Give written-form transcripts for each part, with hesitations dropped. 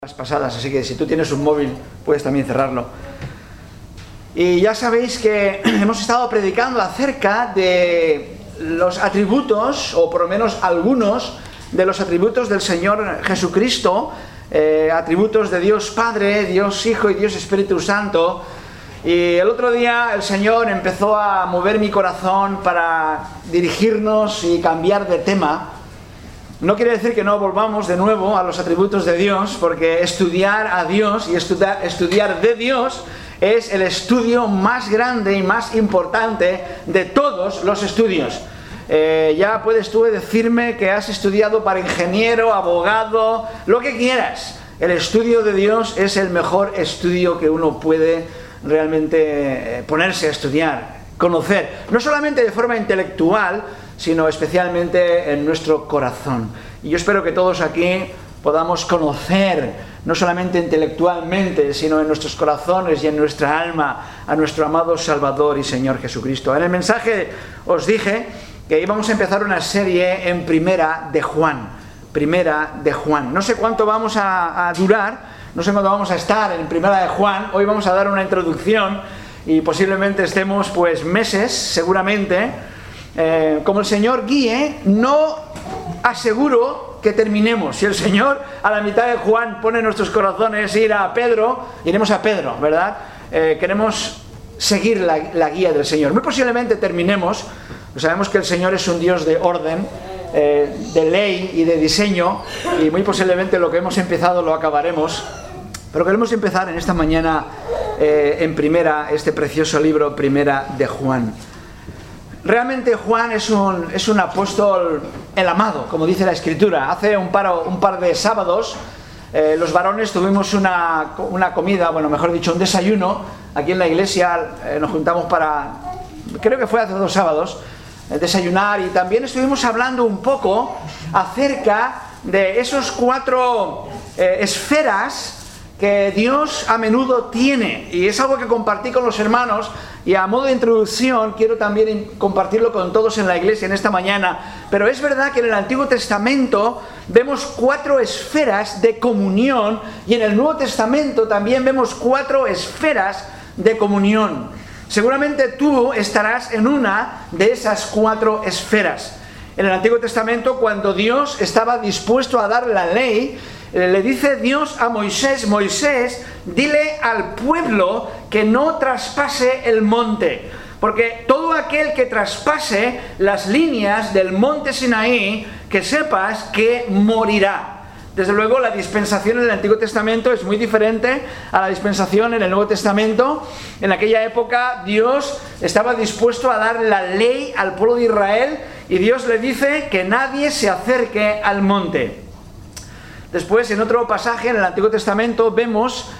Las pasadas, así que si tú tienes un móvil puedes también cerrarlo. Y ya sabéis que hemos estado predicando acerca de los atributos, o por lo menos algunos de los atributos del Señor Jesucristo, atributos de Dios Padre, Dios Hijo y Dios Espíritu Santo. Y el otro día el Señor empezó a mover mi corazón para dirigirnos y cambiar de tema. No quiere decir que no volvamos de nuevo a los atributos de Dios, porque estudiar a Dios y estudiar de Dios es el estudio más grande y más importante de todos los estudios. Ya puedes tú decirme que has estudiado para ingeniero, abogado, lo que quieras. El estudio de Dios es el mejor estudio que uno puede realmente ponerse a estudiar, conocer, no solamente de forma intelectual, sino especialmente en nuestro corazón. Y yo espero que todos aquí podamos conocer, no solamente intelectualmente, sino en nuestros corazones y en nuestra alma, a nuestro amado Salvador y Señor Jesucristo. En el mensaje os dije que íbamos a empezar una serie en Primera de Juan. Primera de Juan. No sé cuánto vamos a durar, no sé cuánto vamos a estar en Primera de Juan. Hoy vamos a dar una introducción y posiblemente estemos pues meses, seguramente. Como el Señor guíe, no aseguro que terminemos. Si el Señor a la mitad de Juan pone en nuestros corazones ir a Pedro, iremos a Pedro, ¿verdad? Queremos seguir la guía del Señor. Muy posiblemente terminemos. Sabemos que el Señor es un Dios de orden, de ley y de diseño, y muy posiblemente lo que hemos empezado lo acabaremos. Pero queremos empezar en esta mañana en este precioso libro, Primera de Juan. Realmente Juan es un apóstol el amado, como dice la Escritura. Hace un par de sábados los varones tuvimos una comida, bueno, mejor dicho, un desayuno aquí en la iglesia. Nos juntamos creo que fue hace 2 sábados, desayunar, y también estuvimos hablando un poco acerca de esos 4 esferas que Dios a menudo tiene, y es algo que compartí con los hermanos, y a modo de introducción quiero también compartirlo con todos en la iglesia en esta mañana. Pero es verdad que en el Antiguo Testamento vemos 4 esferas de comunión, y en el Nuevo Testamento también vemos 4 esferas de comunión. Seguramente tú estarás en una de esas 4 esferas. En el Antiguo Testamento, cuando Dios estaba dispuesto a dar la ley, le dice Dios a Moisés: Moisés, dile al pueblo que no traspase el monte, porque todo aquel que traspase las líneas del monte Sinaí, que sepas que morirá. Desde luego, la dispensación en el Antiguo Testamento es muy diferente a la dispensación en el Nuevo Testamento. En aquella época Dios estaba dispuesto a dar la ley al pueblo de Israel, y Dios le dice que nadie se acerque al monte. Después, en otro pasaje en el Antiguo Testamento, vemos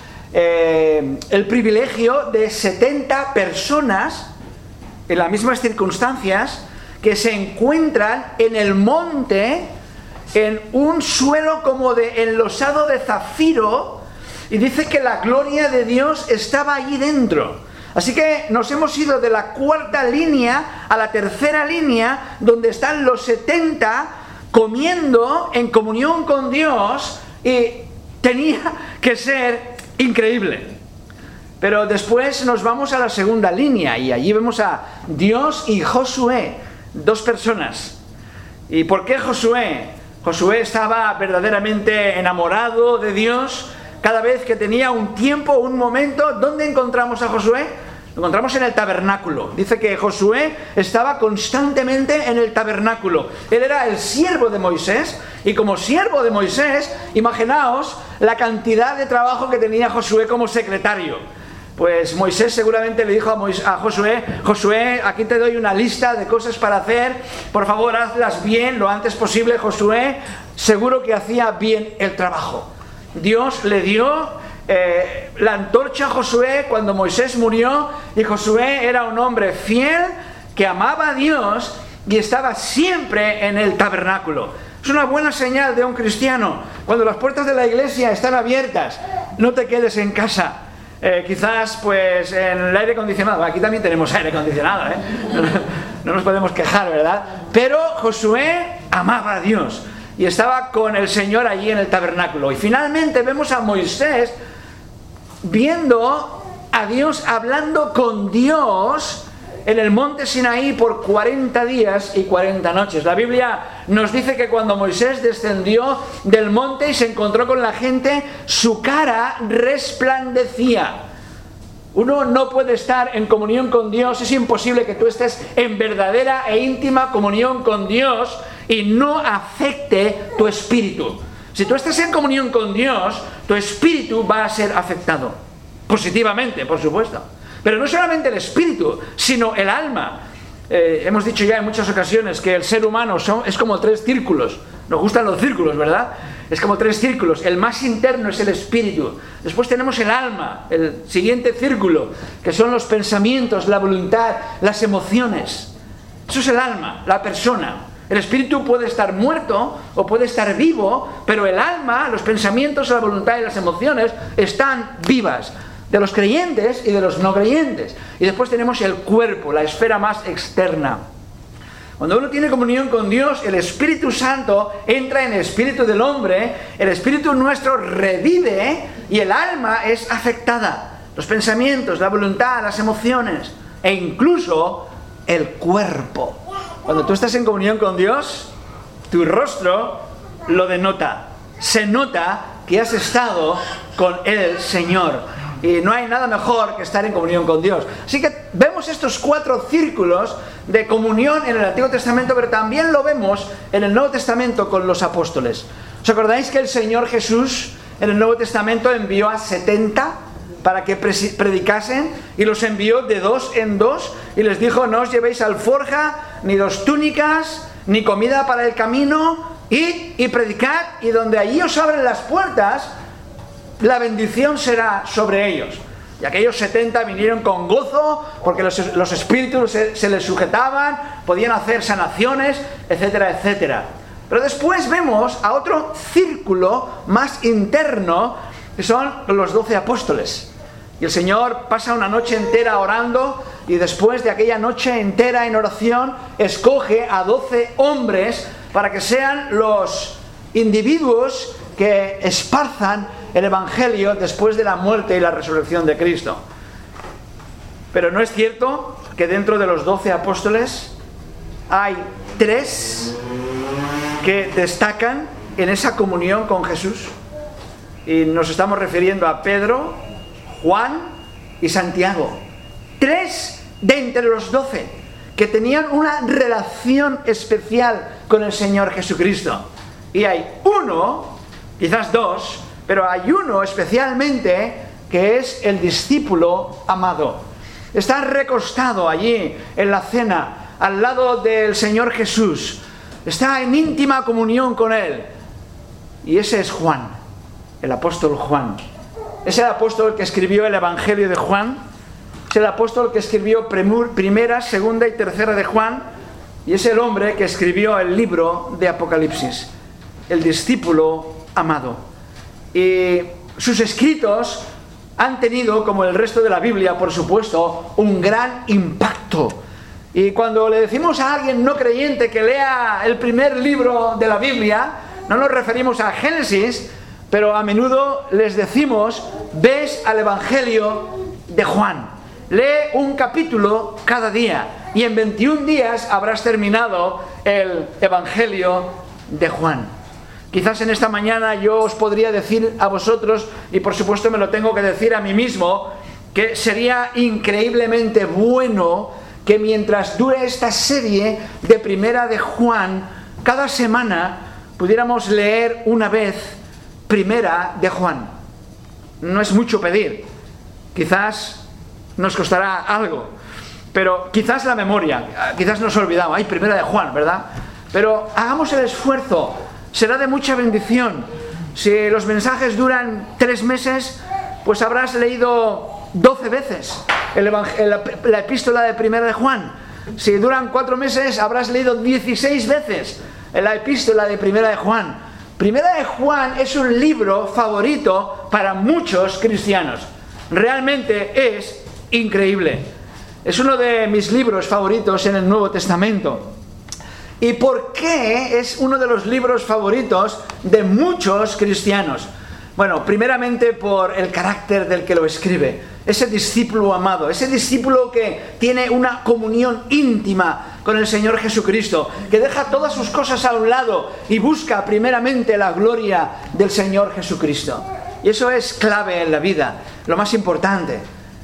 el privilegio de 70 personas en las mismas circunstancias que se encuentran en el monte, en un suelo como de enlosado de zafiro, y dice que la gloria de Dios estaba allí dentro. Así que nos hemos ido de la 4ª línea a la 3ª línea, donde están los 70 comiendo en comunión con Dios, y tenía que ser increíble. Pero después nos vamos a la 2ª línea, y allí vemos a Dios y Josué, 2 personas. ¿Y por qué Josué? Josué estaba verdaderamente enamorado de Dios. Cada vez que tenía un tiempo, un momento, ¿dónde encontramos a Josué? Lo encontramos en el tabernáculo. Dice que Josué estaba constantemente en el tabernáculo. Él era el siervo de Moisés, y como siervo de Moisés, imaginaos la cantidad de trabajo que tenía Josué como secretario. Pues Moisés seguramente le dijo a Josué: Josué, aquí te doy una lista de cosas para hacer, por favor hazlas bien lo antes posible. Josué seguro que hacía bien el trabajo. Dios le dio la antorcha a Josué cuando Moisés murió, y Josué era un hombre fiel que amaba a Dios y estaba siempre en el tabernáculo. Es una buena señal de un cristiano. Cuando las puertas de la iglesia están abiertas, no te quedes en casa. Quizás pues en el aire acondicionado. Aquí también tenemos aire acondicionado, No nos podemos quejar, ¿verdad? Pero Josué amaba a Dios. y estaba con el Señor allí en el tabernáculo. Y finalmente vemos a Moisés viendo a Dios, hablando con Dios en el monte Sinaí por 40 días y 40 noches. La Biblia nos dice que cuando Moisés descendió del monte y se encontró con la gente, su cara resplandecía. Uno no puede estar en comunión con Dios, es imposible que tú estés en verdadera e íntima comunión con Dios y no afecte tu espíritu. Si tú estás en comunión con Dios, tu espíritu va a ser afectado, positivamente, por supuesto. Pero no solamente el espíritu, sino el alma. Hemos dicho ya en muchas ocasiones que el ser humano es como 3 círculos. Nos gustan los círculos, ¿verdad? Es como 3 círculos. El más interno es el espíritu. Después tenemos el alma, el siguiente círculo, que son los pensamientos, la voluntad, las emociones. Eso es el alma, la persona. El espíritu puede estar muerto o puede estar vivo, pero el alma, los pensamientos, la voluntad y las emociones están vivas. De los creyentes y de los no creyentes. Y después tenemos el cuerpo, la esfera más externa. Cuando uno tiene comunión con Dios, el Espíritu Santo entra en el espíritu del hombre, el espíritu nuestro revive y el alma es afectada. Los pensamientos, la voluntad, las emociones e incluso el cuerpo. Cuando tú estás en comunión con Dios, tu rostro lo denota. Se nota que has estado con el Señor. Y no hay nada mejor que estar en comunión con Dios. Así que vemos estos 4 círculos de comunión en el Antiguo Testamento, pero también lo vemos en el Nuevo Testamento con los apóstoles. ¿Os acordáis que el Señor Jesús en el Nuevo Testamento envió a 70 para que predicasen? Y los envió de 2 en 2 y les dijo: no os llevéis alforja, ni 2 túnicas, ni comida para el camino, y predicad, y donde allí os abren las puertas, la bendición será sobre ellos. Y aquellos 70 vinieron con gozo, porque los espíritus se les sujetaban, podían hacer sanaciones, etcétera, etcétera. Pero después vemos a otro círculo más interno, que son los 12 apóstoles. Y el Señor pasa una noche entera orando, y después de aquella noche entera en oración, escoge a 12 hombres para que sean los individuos que esparzan el Evangelio después de la muerte y la resurrección de Cristo. Pero ¿no es cierto que dentro de los 12 apóstoles hay 3 que destacan en esa comunión con Jesús? Y nos estamos refiriendo a Pedro, Juan y Santiago. 3 de entre los 12 que tenían una relación especial con el Señor Jesucristo. Y hay uno, quizás 2, pero hay uno especialmente que es el discípulo amado. Está recostado allí en la cena, al lado del Señor Jesús. Está en íntima comunión con Él. Y ese es Juan, el apóstol Juan. Es el apóstol que escribió el Evangelio de Juan. Es el apóstol que escribió primera, segunda y tercera de Juan. Y es el hombre que escribió el libro de Apocalipsis. El discípulo amado. Y sus escritos han tenido, como el resto de la Biblia, por supuesto, un gran impacto. Y cuando le decimos a alguien no creyente que lea el primer libro de la Biblia, no nos referimos a Génesis, pero a menudo les decimos: ves al Evangelio de Juan, lee un capítulo cada día y en 21 días habrás terminado el Evangelio de Juan. Quizás en esta mañana yo os podría decir a vosotros, y por supuesto me lo tengo que decir a mí mismo, que sería increíblemente bueno que mientras dure esta serie de Primera de Juan, cada semana pudiéramos leer una vez Primera de Juan. No es mucho pedir, quizás nos costará algo, pero quizás la memoria, quizás nos olvidamos, hay Primera de Juan, ¿verdad? Pero hagamos el esfuerzo. Será de mucha bendición. Si los mensajes duran 3 meses, pues habrás leído 12 veces la epístola de Primera de Juan. Si duran 4 meses, habrás leído 16 veces la epístola de Primera de Juan. Primera de Juan es un libro favorito para muchos cristianos. Realmente es increíble. Es uno de mis libros favoritos en el Nuevo Testamento. ¿Y por qué es uno de los libros favoritos de muchos cristianos? Bueno, primeramente por el carácter del que lo escribe. Ese discípulo amado, ese discípulo que tiene una comunión íntima con el Señor Jesucristo, que deja todas sus cosas a un lado y busca primeramente la gloria del Señor Jesucristo. Y eso es clave en la vida, lo más importante.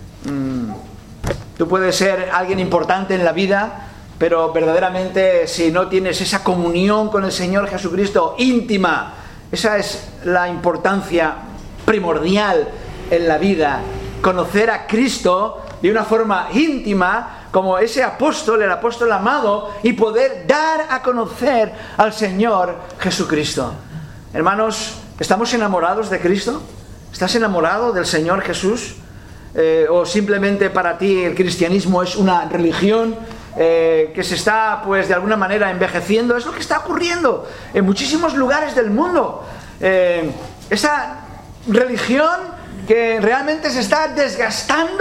Tú puedes ser alguien importante en la vida, pero verdaderamente si no tienes esa comunión con el Señor Jesucristo íntima, esa es la importancia primordial en la vida. Conocer a Cristo de una forma íntima, como ese apóstol, el apóstol amado, y poder dar a conocer al Señor Jesucristo. Hermanos, ¿estamos enamorados de Cristo? ¿Estás enamorado del Señor Jesús? ¿O simplemente para ti el cristianismo es una religión que se está, pues, de alguna manera envejeciendo? Es lo que está ocurriendo en muchísimos lugares del mundo. Esa religión que realmente se está desgastando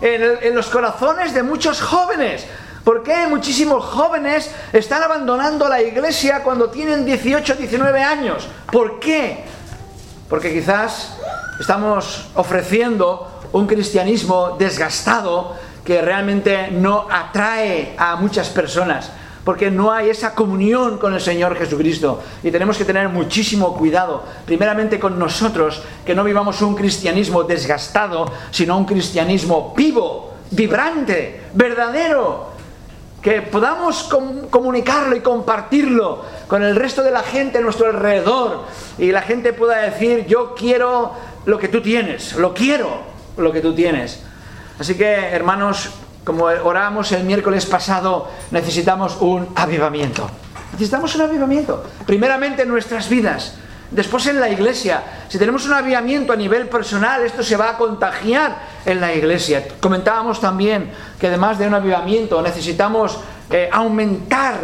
en los corazones de muchos jóvenes. ¿Por qué muchísimos jóvenes están abandonando la iglesia cuando tienen 18, 19 años? ¿Por qué? Porque quizás estamos ofreciendo un cristianismo desgastado que realmente no atrae a muchas personas, porque no hay esa comunión con el Señor Jesucristo. Y tenemos que tener muchísimo cuidado, primeramente con nosotros, que no vivamos un cristianismo desgastado, sino un cristianismo vivo, vibrante, verdadero, que podamos comunicarlo y compartirlo con el resto de la gente a nuestro alrededor, y la gente pueda decir: yo quiero lo que tú tienes, lo quiero lo que tú tienes. Así que, hermanos, como oramos el miércoles pasado, necesitamos un avivamiento. Necesitamos un avivamiento. Primeramente en nuestras vidas, después en la iglesia. Si tenemos un avivamiento a nivel personal, esto se va a contagiar en la iglesia. Comentábamos también que además de un avivamiento necesitamos aumentar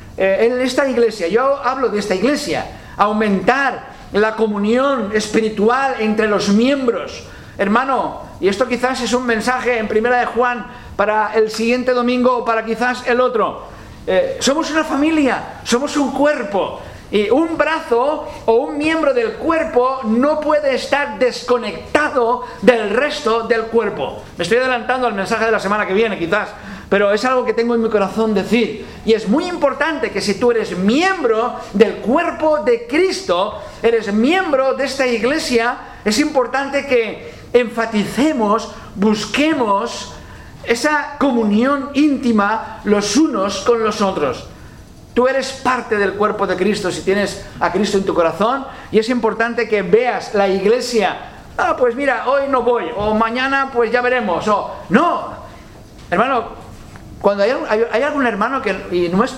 en esta iglesia. Yo hablo de esta iglesia. Aumentar la comunión espiritual entre los miembros. Hermano, y esto quizás es un mensaje en Primera de Juan para el siguiente domingo o para quizás el otro. Somos una familia, somos un cuerpo, y un brazo o un miembro del cuerpo no puede estar desconectado del resto del cuerpo. Me estoy adelantando al mensaje de la semana que viene quizás, pero es algo que tengo en mi corazón decir. Y es muy importante que si tú eres miembro del cuerpo de Cristo, eres miembro de esta iglesia, es importante que enfaticemos, busquemos esa comunión íntima los unos con los otros. Tú eres parte del cuerpo de Cristo si tienes a Cristo en tu corazón, y es importante que veas la iglesia. Pues mira, hoy no voy, o mañana pues ya veremos, o no. Hermano, cuando hay algún hermano que, y no es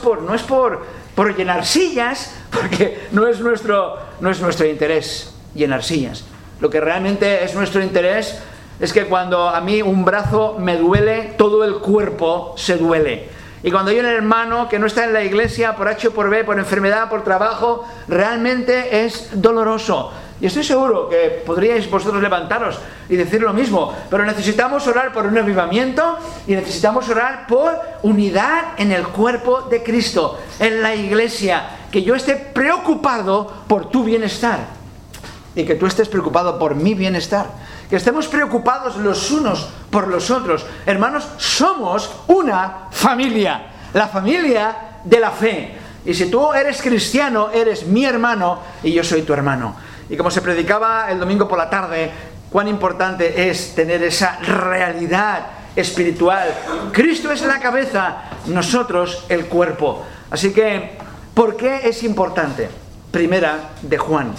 por llenar sillas, porque no es nuestro interés llenar sillas. Lo que realmente es nuestro interés es que cuando a mí un brazo me duele, todo el cuerpo se duele. Y cuando hay un hermano que no está en la iglesia por H o por B, por enfermedad, por trabajo, realmente es doloroso. Y estoy seguro que podríais vosotros levantaros y decir lo mismo, pero necesitamos orar por un avivamiento y necesitamos orar por unidad en el cuerpo de Cristo, en la iglesia, que yo esté preocupado por tu bienestar y que tú estés preocupado por mi bienestar, que estemos preocupados los unos por los otros. Hermanos, somos una familia, la familia de la fe. Y si tú eres cristiano, eres mi hermano y yo soy tu hermano. Y como se predicaba el domingo por la tarde, cuán importante es tener esa realidad espiritual. Cristo es la cabeza, nosotros el cuerpo. Así que, ¿por qué es importante? Primera de Juan.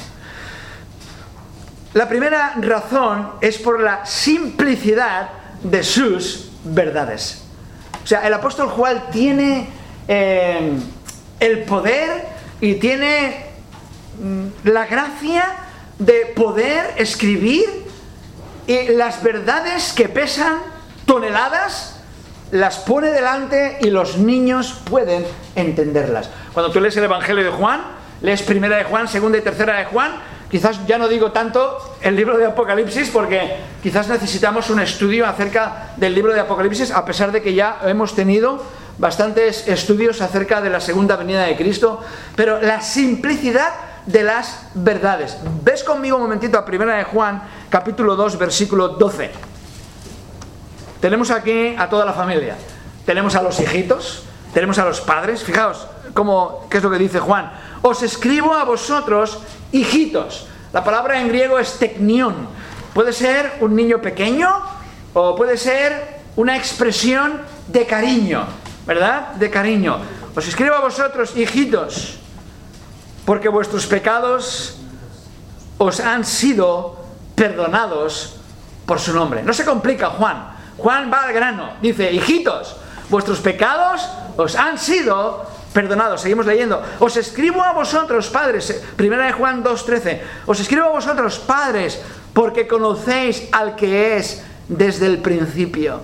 La primera razón es por la simplicidad de sus verdades. O sea, el apóstol Juan tiene el poder y tiene la gracia de poder escribir, y las verdades que pesan toneladas las pone delante y los niños pueden entenderlas. Cuando tú lees el Evangelio de Juan, lees Primera de Juan, Segunda y Tercera de Juan, quizás ya no digo tanto el libro de Apocalipsis, porque quizás necesitamos un estudio acerca del libro de Apocalipsis, a pesar de que ya hemos tenido bastantes estudios acerca de la segunda venida de Cristo, pero la simplicidad de las verdades. Ves conmigo un momentito a 1 de Juan, capítulo 2, versículo 12. Tenemos aquí a toda la familia. Tenemos a los hijitos, tenemos a los padres. Fijaos qué es lo que dice Juan. Os escribo a vosotros, hijitos. La palabra en griego es teknion. Puede ser un niño pequeño o puede ser una expresión de cariño, ¿verdad? De cariño. Os escribo a vosotros, hijitos, porque vuestros pecados os han sido perdonados por su nombre. No se complica Juan. Juan va al grano. Dice, hijitos, vuestros pecados os han sido perdonados. Seguimos leyendo. Os escribo a vosotros, padres. 1 de Juan 2:13. Os escribo a vosotros, padres, porque conocéis al que es desde el principio.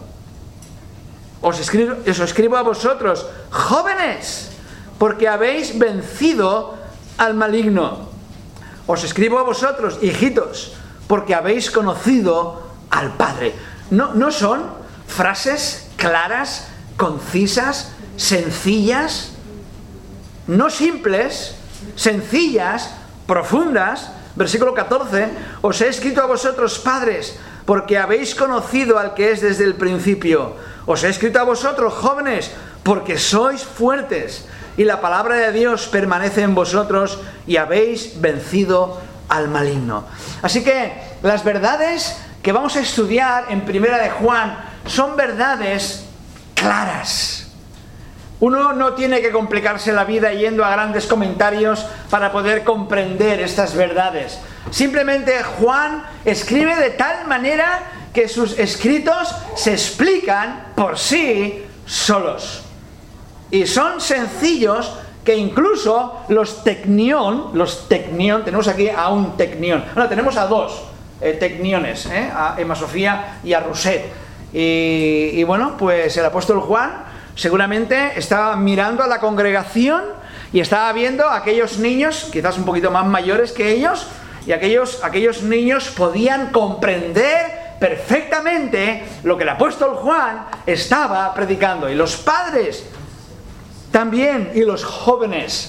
Os escribo a vosotros, jóvenes, porque habéis vencido al maligno. Os escribo a vosotros, hijitos, porque habéis conocido al Padre. ¿No son frases claras, concisas, sencillas? No simples, sencillas, profundas. Versículo 14. Os he escrito a vosotros, padres, porque habéis conocido al que es desde el principio. Os he escrito a vosotros, jóvenes, porque sois fuertes y la palabra de Dios permanece en vosotros y habéis vencido al maligno. Así que las verdades que vamos a estudiar en 1 de Juan son verdades claras. Uno no tiene que complicarse la vida yendo a grandes comentarios para poder comprender estas verdades. Simplemente Juan escribe de tal manera que sus escritos se explican por sí solos. Y son sencillos que incluso los teknion, tenemos aquí a un teknion. Bueno, tenemos a dos tekniones, a Emma Sofía y a Roset. Y bueno, pues el apóstol Juan seguramente estaba mirando a la congregación y estaba viendo a aquellos niños, quizás un poquito más mayores que ellos, y aquellos niños podían comprender perfectamente lo que el apóstol Juan estaba predicando. Y los padres también, y los jóvenes.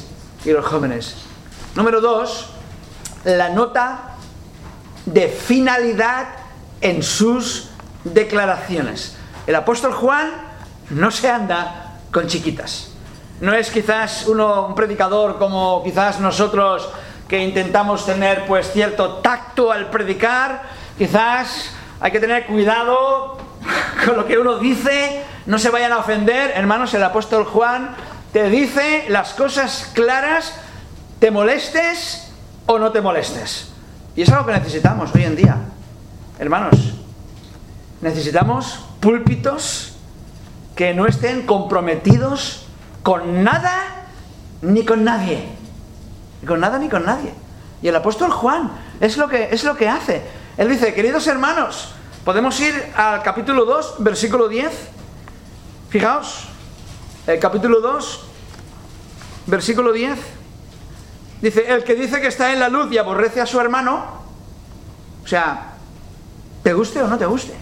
Número 2, la nota de finalidad en sus declaraciones. El apóstol Juan no se anda con chiquitas. No es quizás un predicador como quizás nosotros, que intentamos tener pues cierto tacto al predicar. Quizás hay que tener cuidado con lo que uno dice, no se vayan a ofender. Hermanos, el apóstol Juan te dice las cosas claras, te molestes o no te molestes. Y es algo que necesitamos hoy en día. Hermanos, necesitamos púlpitos que no estén comprometidos con nada ni con nadie. Ni con nada ni con nadie. Y el apóstol Juan es lo que hace. Él dice, queridos hermanos, podemos ir al capítulo 2, versículo 10. Fijaos, el capítulo 2, versículo 10. Dice, el que dice que está en la luz y aborrece a su hermano, o sea, te guste o no te guste.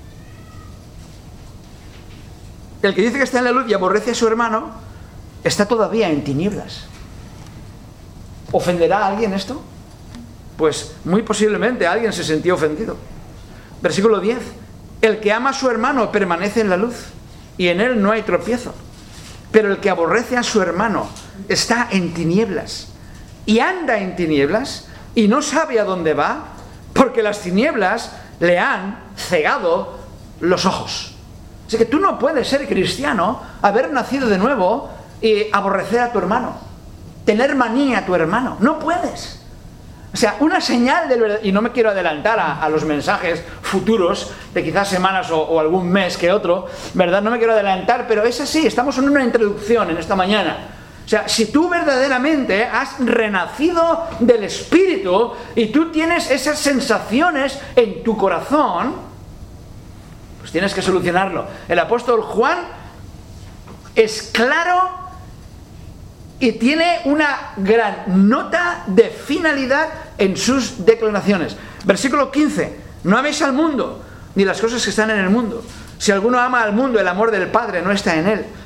El que dice que está en la luz y aborrece a su hermano, está todavía en tinieblas. ¿Ofenderá a alguien esto? Pues muy posiblemente alguien se sintió ofendido. Versículo 10. El que ama a su hermano permanece en la luz y en él no hay tropiezo. Pero el que aborrece a su hermano está en tinieblas y anda en tinieblas y no sabe a dónde va, porque las tinieblas le han cegado los ojos. Así que tú no puedes ser cristiano, haber nacido de nuevo y aborrecer a tu hermano, tener manía a tu hermano. No puedes. O sea, una señal del verdadero... Y no me quiero adelantar a los mensajes futuros de quizás semanas o algún mes que otro, ¿verdad? No me quiero adelantar, pero es así. Estamos en una introducción en esta mañana. O sea, si tú verdaderamente has renacido del Espíritu y tú tienes esas sensaciones en tu corazón, pues tienes que solucionarlo. El apóstol Juan es claro y tiene una gran nota de finalidad en sus declaraciones. Versículo 15. No améis al mundo, ni las cosas que están en el mundo. Si alguno ama al mundo, el amor del Padre no está en él.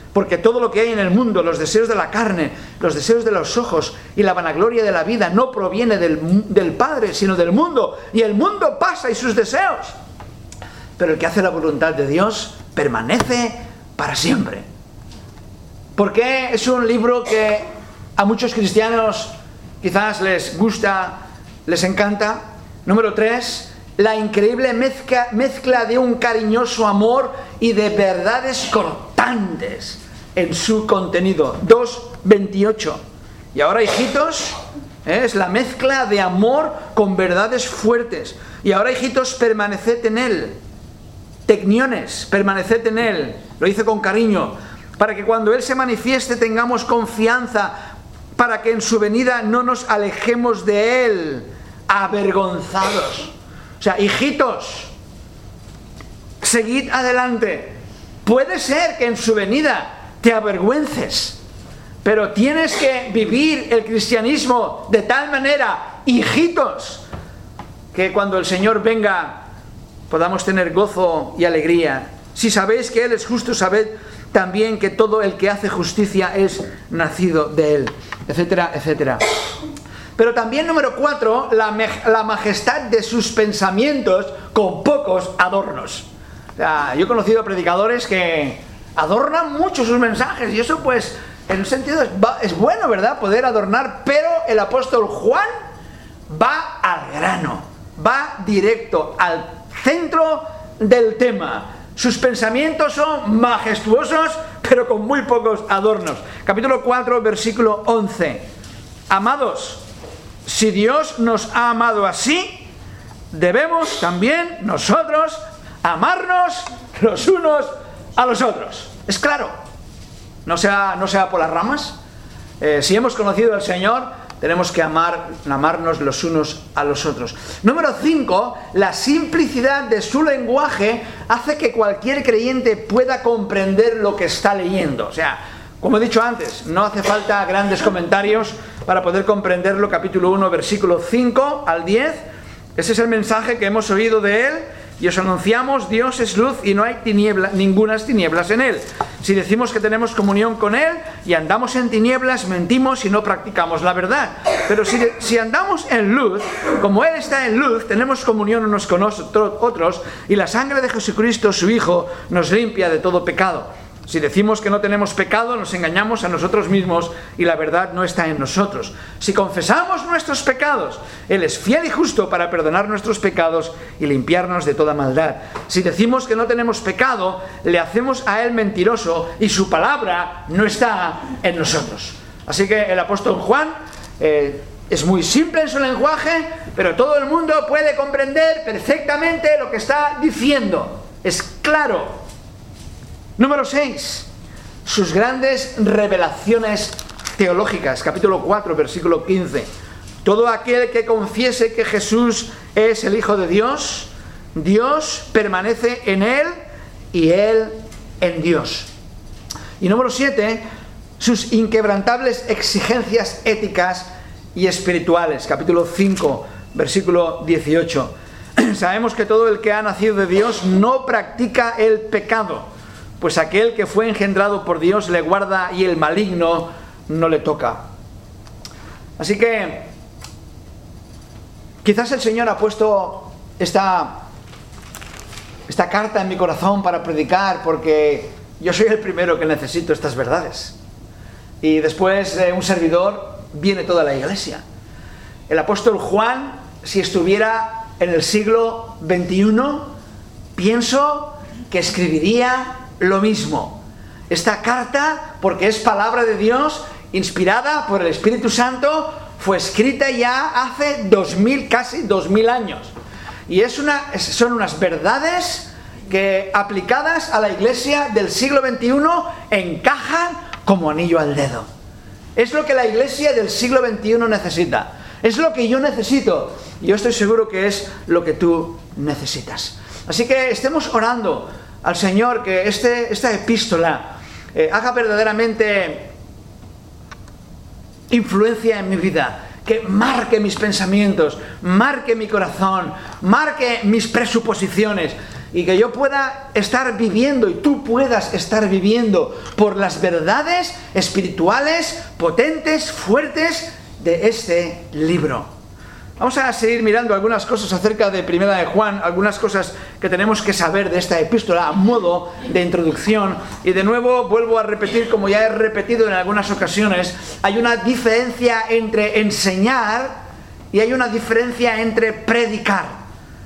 Porque todo lo que hay en el mundo, los deseos de la carne, los deseos de los ojos y la vanagloria de la vida, no proviene del Padre, sino del mundo. Y el mundo pasa y sus deseos. Pero el que hace la voluntad de Dios permanece para siempre. ¿Por qué es un libro que a muchos cristianos quizás les gusta, les encanta? Número 3, la increíble mezcla de un cariñoso amor y de verdades cortantes en su contenido. 2:28. Y ahora, hijitos, es la mezcla de amor con verdades fuertes. Y ahora, hijitos, permaneced en él. Tecniones, permaneced en él. Lo dice con cariño. Para que cuando él se manifieste tengamos confianza, para que en su venida no nos alejemos de él, avergonzados. O sea, hijitos, seguid adelante. Puede ser que en su venida te avergüences, pero tienes que vivir el cristianismo de tal manera, hijitos, que cuando el Señor venga podamos tener gozo y alegría. Si sabéis que Él es justo, sabed también que todo el que hace justicia es nacido de Él, etcétera, etcétera. Pero también, número 4, la majestad de sus pensamientos con pocos adornos. O sea, yo he conocido predicadores que adornan mucho sus mensajes, y eso pues en un sentido es bueno, ¿verdad? Poder adornar, pero el apóstol Juan va al grano, va directo al centro del tema. Sus pensamientos son majestuosos, pero con muy pocos adornos. Capítulo 4, versículo 11. Amados, si Dios nos ha amado así, debemos también nosotros amarnos los unos a los otros. Es claro, no sea por las ramas. Si hemos conocido al Señor, tenemos que amarnos los unos a los otros. Número 5, la simplicidad de su lenguaje hace que cualquier creyente pueda comprender lo que está leyendo. O sea, como he dicho antes, no hace falta grandes comentarios para poder comprenderlo. Capítulo 1, versículo 5 al 10. Ese es el mensaje que hemos oído de Él. Y os anunciamos, Dios es luz y no hay ningunas tinieblas en Él. Si decimos que tenemos comunión con Él y andamos en tinieblas, mentimos y no practicamos la verdad. Pero si andamos en luz, como Él está en luz, tenemos comunión unos con otros, y la sangre de Jesucristo, su Hijo, nos limpia de todo pecado. Si decimos que no tenemos pecado, nos engañamos a nosotros mismos y la verdad no está en nosotros. Si confesamos nuestros pecados, Él es fiel y justo para perdonar nuestros pecados y limpiarnos de toda maldad. Si decimos que no tenemos pecado, le hacemos a Él mentiroso y su palabra no está en nosotros. Así que el apóstol Juan es muy simple en su lenguaje, pero todo el mundo puede comprender perfectamente lo que está diciendo. Es claro. Número 6, sus grandes revelaciones teológicas. Capítulo 4, versículo 15. Todo aquel que confiese que Jesús es el Hijo de Dios, Dios permanece en Él y Él en Dios. Y número 7, sus inquebrantables exigencias éticas y espirituales. Capítulo 5, versículo 18. Sabemos que todo el que ha nacido de Dios no practica el pecado, pues aquel que fue engendrado por Dios le guarda y el maligno no le toca. Así que quizás el Señor ha puesto esta carta en mi corazón para predicar, porque yo soy el primero que necesito estas verdades. Y después de un servidor viene toda la iglesia. El apóstol Juan, si estuviera en el siglo XXI, pienso que escribiría lo mismo. Esta carta, porque es palabra de Dios, inspirada por el Espíritu Santo, fue escrita ya hace casi 2000 años. Y son unas verdades que, aplicadas a la iglesia del siglo XXI, encajan como anillo al dedo. Es lo que la iglesia del siglo XXI necesita. Es lo que yo necesito. Y yo estoy seguro que es lo que tú necesitas. Así que estemos orando al Señor que esta epístola haga verdaderamente influencia en mi vida, que marque mis pensamientos, marque mi corazón, marque mis presuposiciones, y que yo pueda estar viviendo y tú puedas estar viviendo por las verdades espirituales, potentes, fuertes de este libro. Vamos a seguir mirando algunas cosas acerca de Primera de Juan, algunas cosas que tenemos que saber de esta epístola a modo de introducción. Y de nuevo vuelvo a repetir, como ya he repetido en algunas ocasiones, hay una diferencia entre enseñar y hay una diferencia entre predicar.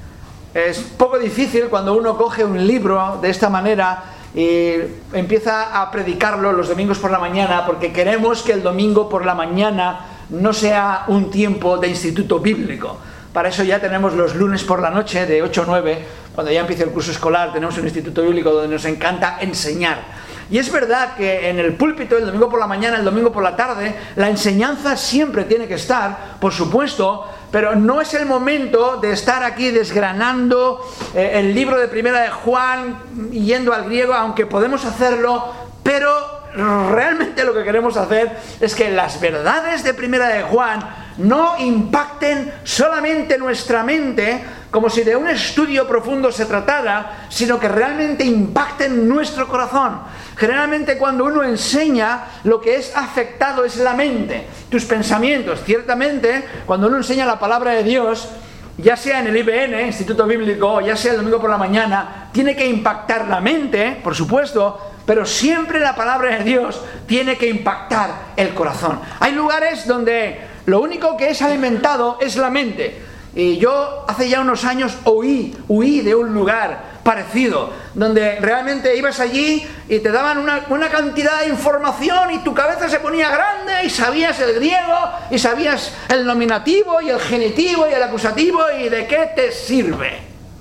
Es poco difícil cuando uno coge un libro de esta manera y empieza a predicarlo los domingos por la mañana, porque queremos que el domingo por la mañana no sea un tiempo de instituto bíblico. Para eso ya tenemos los lunes por la noche de 8 a 9, cuando ya empieza el curso escolar, tenemos un instituto bíblico donde nos encanta enseñar. Y es verdad que en el púlpito, el domingo por la mañana, el domingo por la tarde, la enseñanza siempre tiene que estar, por supuesto, pero no es el momento de estar aquí desgranando el libro de Primera de Juan, yendo al griego, aunque podemos hacerlo, pero realmente lo que queremos hacer es que las verdades de Primera de Juan no impacten solamente nuestra mente, como si de un estudio profundo se tratara, sino que realmente impacten nuestro corazón. Generalmente cuando uno enseña, lo que es afectado es la mente, tus pensamientos. Ciertamente, cuando uno enseña la palabra de Dios, ya sea en el IBN, Instituto Bíblico, o ya sea el domingo por la mañana, tiene que impactar la mente, por supuesto, pero siempre la palabra de Dios tiene que impactar el corazón. Hay lugares donde lo único que es alimentado es la mente. Y yo hace ya unos años huí de un lugar parecido, donde realmente ibas allí y te daban una cantidad de información y tu cabeza se ponía grande y sabías el griego y sabías el nominativo y el genitivo y el acusativo, y ¿de qué te sirve?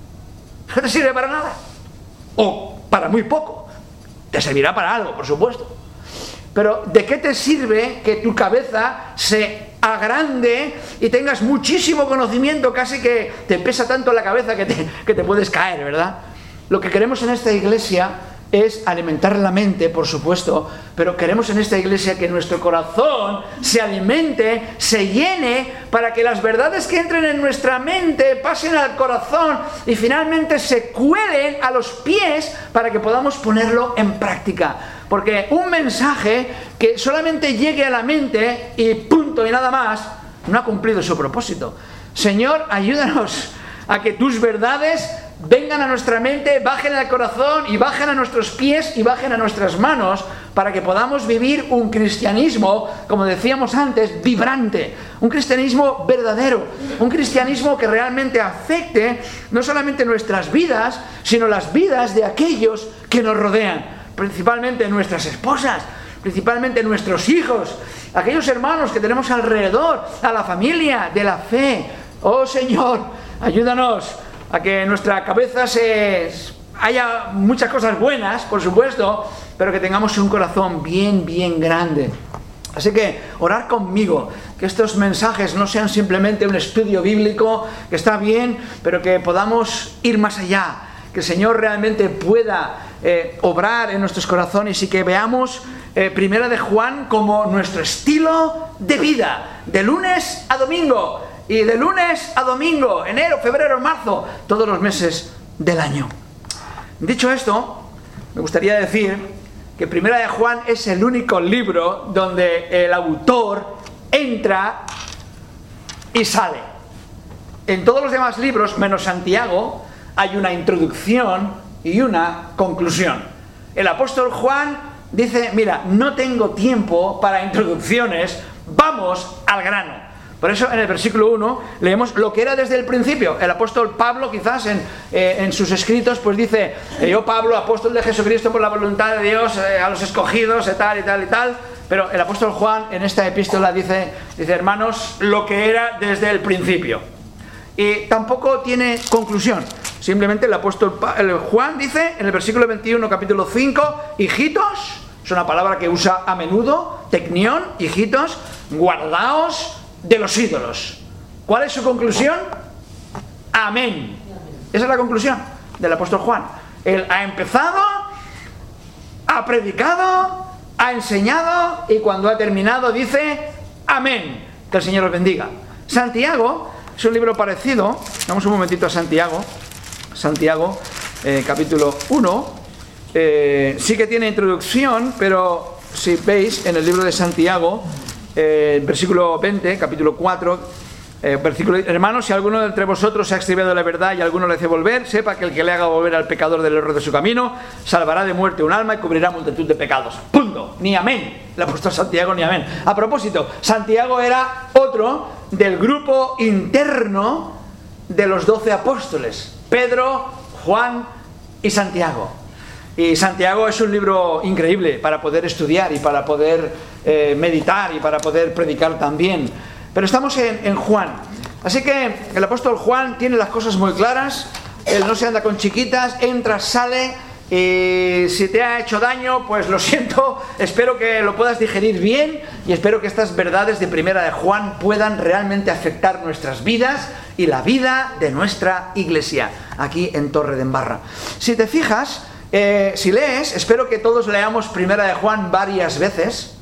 No te sirve para nada, o para muy poco. Te servirá para algo, por supuesto, pero ¿de qué te sirve que tu cabeza se agrande y tengas muchísimo conocimiento, casi que te pesa tanto la cabeza que te puedes caer, ¿verdad? Lo que queremos en esta iglesia es alimentar la mente, por supuesto, pero queremos en esta iglesia que nuestro corazón se alimente, se llene, para que las verdades que entren en nuestra mente pasen al corazón y finalmente se cuelen a los pies para que podamos ponerlo en práctica. Porque un mensaje que solamente llegue a la mente y punto y nada más, no ha cumplido su propósito. Señor, ayúdanos a que tus verdades vengan a nuestra mente, bajen al corazón y bajen a nuestros pies y bajen a nuestras manos, para que podamos vivir un cristianismo, como decíamos antes, vibrante, un cristianismo verdadero, un cristianismo que realmente afecte no solamente nuestras vidas, sino las vidas de aquellos que nos rodean, principalmente nuestras esposas, principalmente nuestros hijos, aquellos hermanos que tenemos alrededor, a la familia de la fe. Oh Señor, ayúdanos a que en nuestra cabeza haya muchas cosas buenas, por supuesto, pero que tengamos un corazón bien grande. Así que orar conmigo, que estos mensajes no sean simplemente un estudio bíblico, que está bien, pero que podamos ir más allá, que el Señor realmente pueda obrar en nuestros corazones y que veamos Primera de Juan como nuestro estilo de vida, de lunes a domingo. Y de lunes a domingo, enero, febrero, marzo, todos los meses del año. Dicho esto, me gustaría decir que Primera de Juan es el único libro donde el autor entra y sale. En todos los demás libros, menos Santiago, hay una introducción y una conclusión. El apóstol Juan dice, mira, no tengo tiempo para introducciones, vamos al grano. Por eso en el versículo 1 leemos lo que era desde el principio. El apóstol Pablo quizás en sus escritos pues dice, yo Pablo, apóstol de Jesucristo por la voluntad de Dios, a los escogidos, tal y tal y tal. Pero el apóstol Juan en esta epístola dice, hermanos, lo que era desde el principio. Y tampoco tiene conclusión. Simplemente el apóstol Juan dice en el versículo 21, capítulo 5, hijitos, es una palabra que usa a menudo, teknion, hijitos, guardaos de los ídolos. ¿Cuál es su conclusión? Amén. Esa es la conclusión del apóstol Juan. Él ha empezado, ha predicado, ha enseñado y cuando ha terminado dice amén. Que el Señor os bendiga. Santiago es un libro parecido. Vamos un momentito a Santiago. Santiago, capítulo 1. Sí que tiene introducción, pero si veis en el libro de Santiago, versículo 20, capítulo 4, versículo: hermanos, si alguno de entre vosotros se ha extraviado de la verdad y alguno le hace volver, sepa que el que le haga volver al pecador del error de su camino salvará de muerte un alma y cubrirá multitud de pecados. Punto. Ni amén. Le ha puesto Santiago ni amén. A propósito, Santiago era otro del grupo interno de los 12 apóstoles: Pedro, Juan y Santiago. Y Santiago es un libro increíble para poder estudiar y para poder meditar y para poder predicar también. Pero estamos en Juan. Así que el apóstol Juan tiene las cosas muy claras. Él no se anda con chiquitas, entra, sale. Y si te ha hecho daño, pues lo siento. Espero que lo puedas digerir bien. Y espero que estas verdades de primera de Juan puedan realmente afectar nuestras vidas y la vida de nuestra iglesia aquí en Torredembarra. Si te fijas, si lees, espero que todos leamos primera de Juan varias veces.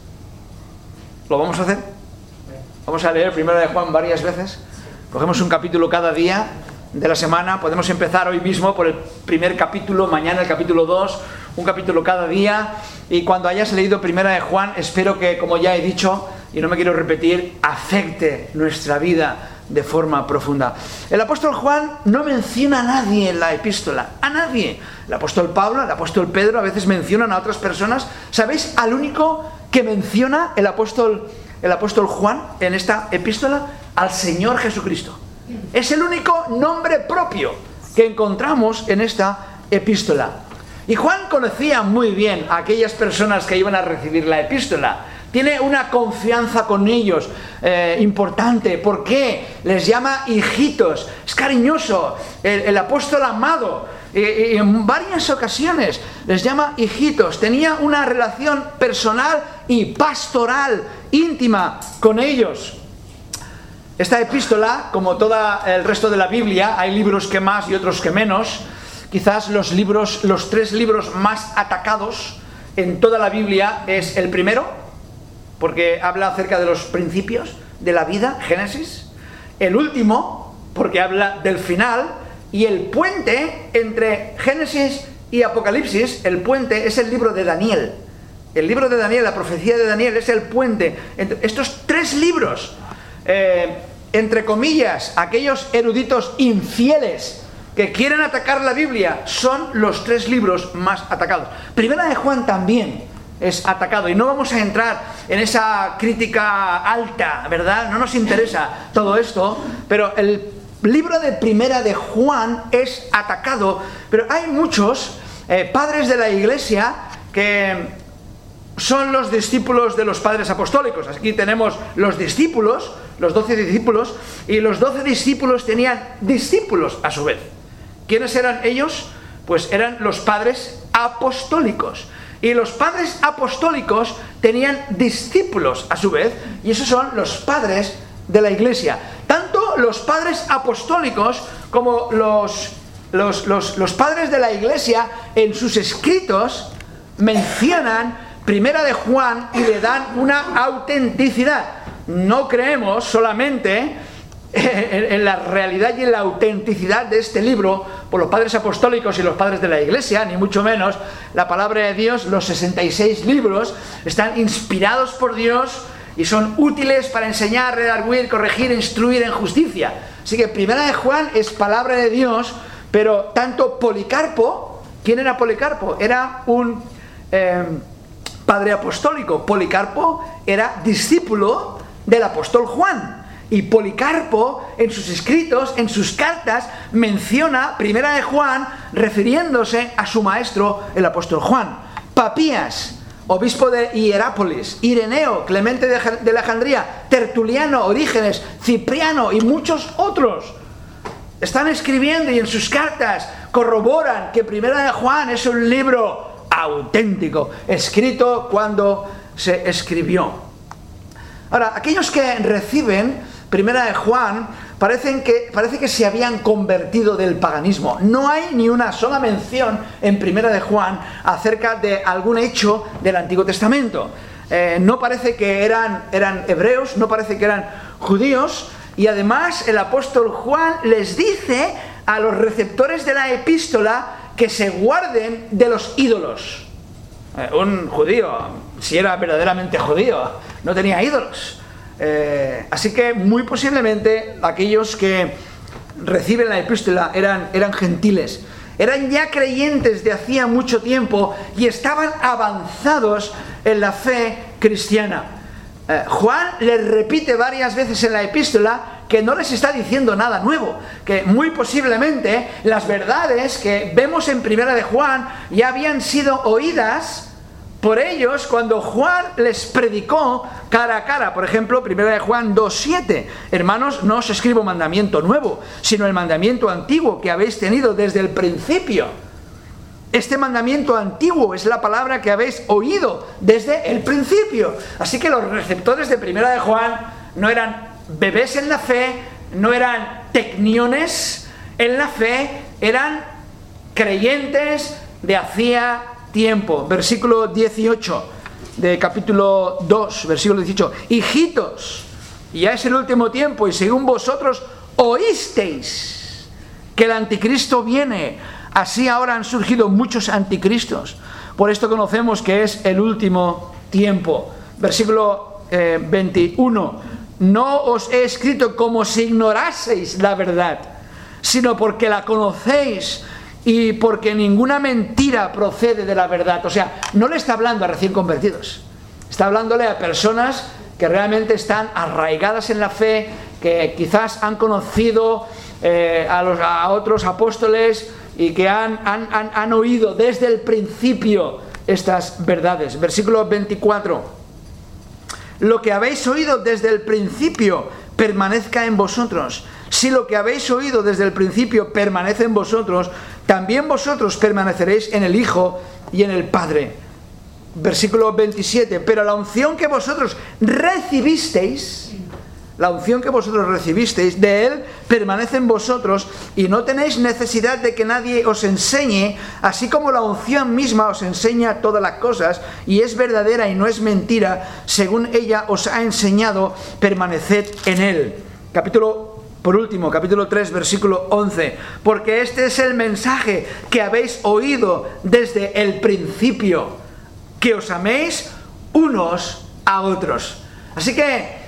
¿Lo vamos a hacer? Vamos a leer primera de Juan varias veces. Cogemos un capítulo cada día de la semana. Podemos empezar hoy mismo por el primer capítulo, mañana el capítulo 2, un capítulo cada día. Y cuando hayas leído primera de Juan, espero que, como ya he dicho, y no me quiero repetir, afecte nuestra vida de forma profunda. El apóstol Juan no menciona a nadie en la epístola, a nadie. El apóstol Pablo, el apóstol Pedro a veces mencionan a otras personas. ¿Sabéis al único que menciona el apóstol Juan en esta epístola? Al Señor Jesucristo. Es el único nombre propio que encontramos en esta epístola. Y Juan conocía muy bien a aquellas personas que iban a recibir la epístola. Tiene una confianza con ellos importante. ¿Por qué? Les llama hijitos. Es cariñoso. El apóstol amado. Y en varias ocasiones les llama hijitos. Tenía una relación personal y pastoral íntima con ellos. Esta epístola, como todo el resto de la Biblia, hay libros que más y otros que menos. Quizás los 3 libros más atacados en toda la Biblia es el primero, porque habla acerca de los principios de la vida, Génesis. El último, porque habla del final. Y el puente entre Génesis y Apocalipsis, el puente es el libro de Daniel. El libro de Daniel, la profecía de Daniel, es el puente entre estos 3 libros. Entre comillas, aquellos eruditos infieles que quieren atacar la Biblia son los 3 libros más atacados. Primera de Juan también es atacado, y no vamos a entrar en esa crítica alta, ¿verdad? No nos interesa todo esto, pero el libro de primera de Juan es atacado. Pero hay muchos padres de la iglesia que son los discípulos de los padres apostólicos. Aquí tenemos los discípulos, los 12 discípulos, y los 12 discípulos tenían discípulos a su vez. ¿Quiénes eran ellos? Pues eran los padres apostólicos. Y los padres apostólicos tenían discípulos a su vez, y esos son los padres de la iglesia. Tanto los padres apostólicos como los padres de la iglesia en sus escritos mencionan primera de Juan y le dan una autenticidad. No creemos solamente en la realidad y en la autenticidad de este libro por los padres apostólicos y los padres de la iglesia, ni mucho menos. La palabra de Dios, los 66 libros, están inspirados por Dios y son útiles para enseñar, redarguir, corregir, instruir en justicia. Así que primera de Juan es palabra de Dios. Pero tanto Policarpo, ¿quién era Policarpo? Era un padre apostólico. Policarpo era discípulo del apóstol Juan. Y Policarpo, en sus escritos, en sus cartas, menciona primera de Juan refiriéndose a su maestro, el apóstol Juan. Papías, obispo de Hierápolis, Ireneo, Clemente de Alejandría, Tertuliano, Orígenes, Cipriano y muchos otros están escribiendo y en sus cartas corroboran que primera de Juan es un libro auténtico, escrito cuando se escribió. Ahora, aquellos que reciben primera de Juan parece que se habían convertido del paganismo. No hay ni una sola mención en primera de Juan acerca de algún hecho del Antiguo Testamento. No parece que eran hebreos, no parece que eran judíos, y además el apóstol Juan les dice a los receptores de la epístola que se guarden de los ídolos. Un judío, si era verdaderamente judío, no tenía ídolos. Así que muy posiblemente aquellos que reciben la epístola eran gentiles. Eran ya creyentes de hacía mucho tiempo y estaban avanzados en la fe cristiana. Juan les repite varias veces en la epístola que no les está diciendo nada nuevo, que muy posiblemente las verdades que vemos en Primera de Juan ya habían sido oídas por ellos cuando Juan les predicó cara a cara. Por ejemplo, 1 Juan 2:7. Hermanos, no os escribo mandamiento nuevo, sino el mandamiento antiguo que habéis tenido desde el principio. Este mandamiento antiguo es la palabra que habéis oído desde el principio. Así que los receptores de 1 Juan no eran bebés en la fe, no eran tecniones en la fe, eran creyentes de hacía tiempo. Versículo 18 de capítulo 2, versículo 18. Hijitos, ya es el último tiempo y según vosotros oísteis que el anticristo viene, así ahora han surgido muchos anticristos. Por esto conocemos que es el último tiempo. Versículo 21. No os he escrito como si ignoraseis la verdad, sino porque la conocéis y porque ninguna mentira procede de la verdad. O sea, no le está hablando a recién convertidos, está hablándole a personas que realmente están arraigadas en la fe, que quizás han conocido a otros apóstoles y que han oído desde el principio estas verdades. Versículo 24. Lo que habéis oído desde el principio permanezca en vosotros. Si lo que habéis oído desde el principio permanece en vosotros, también vosotros permaneceréis en el Hijo y en el Padre. Versículo 27. Pero la unción que vosotros recibisteis, de Él permanece en vosotros y no tenéis necesidad de que nadie os enseñe, así como la unción misma os enseña todas las cosas y es verdadera y no es mentira, según ella os ha enseñado, permaneced en Él. Por último, capítulo 3, versículo 11. Porque este es el mensaje que habéis oído desde el principio, que os améis unos a otros. Así que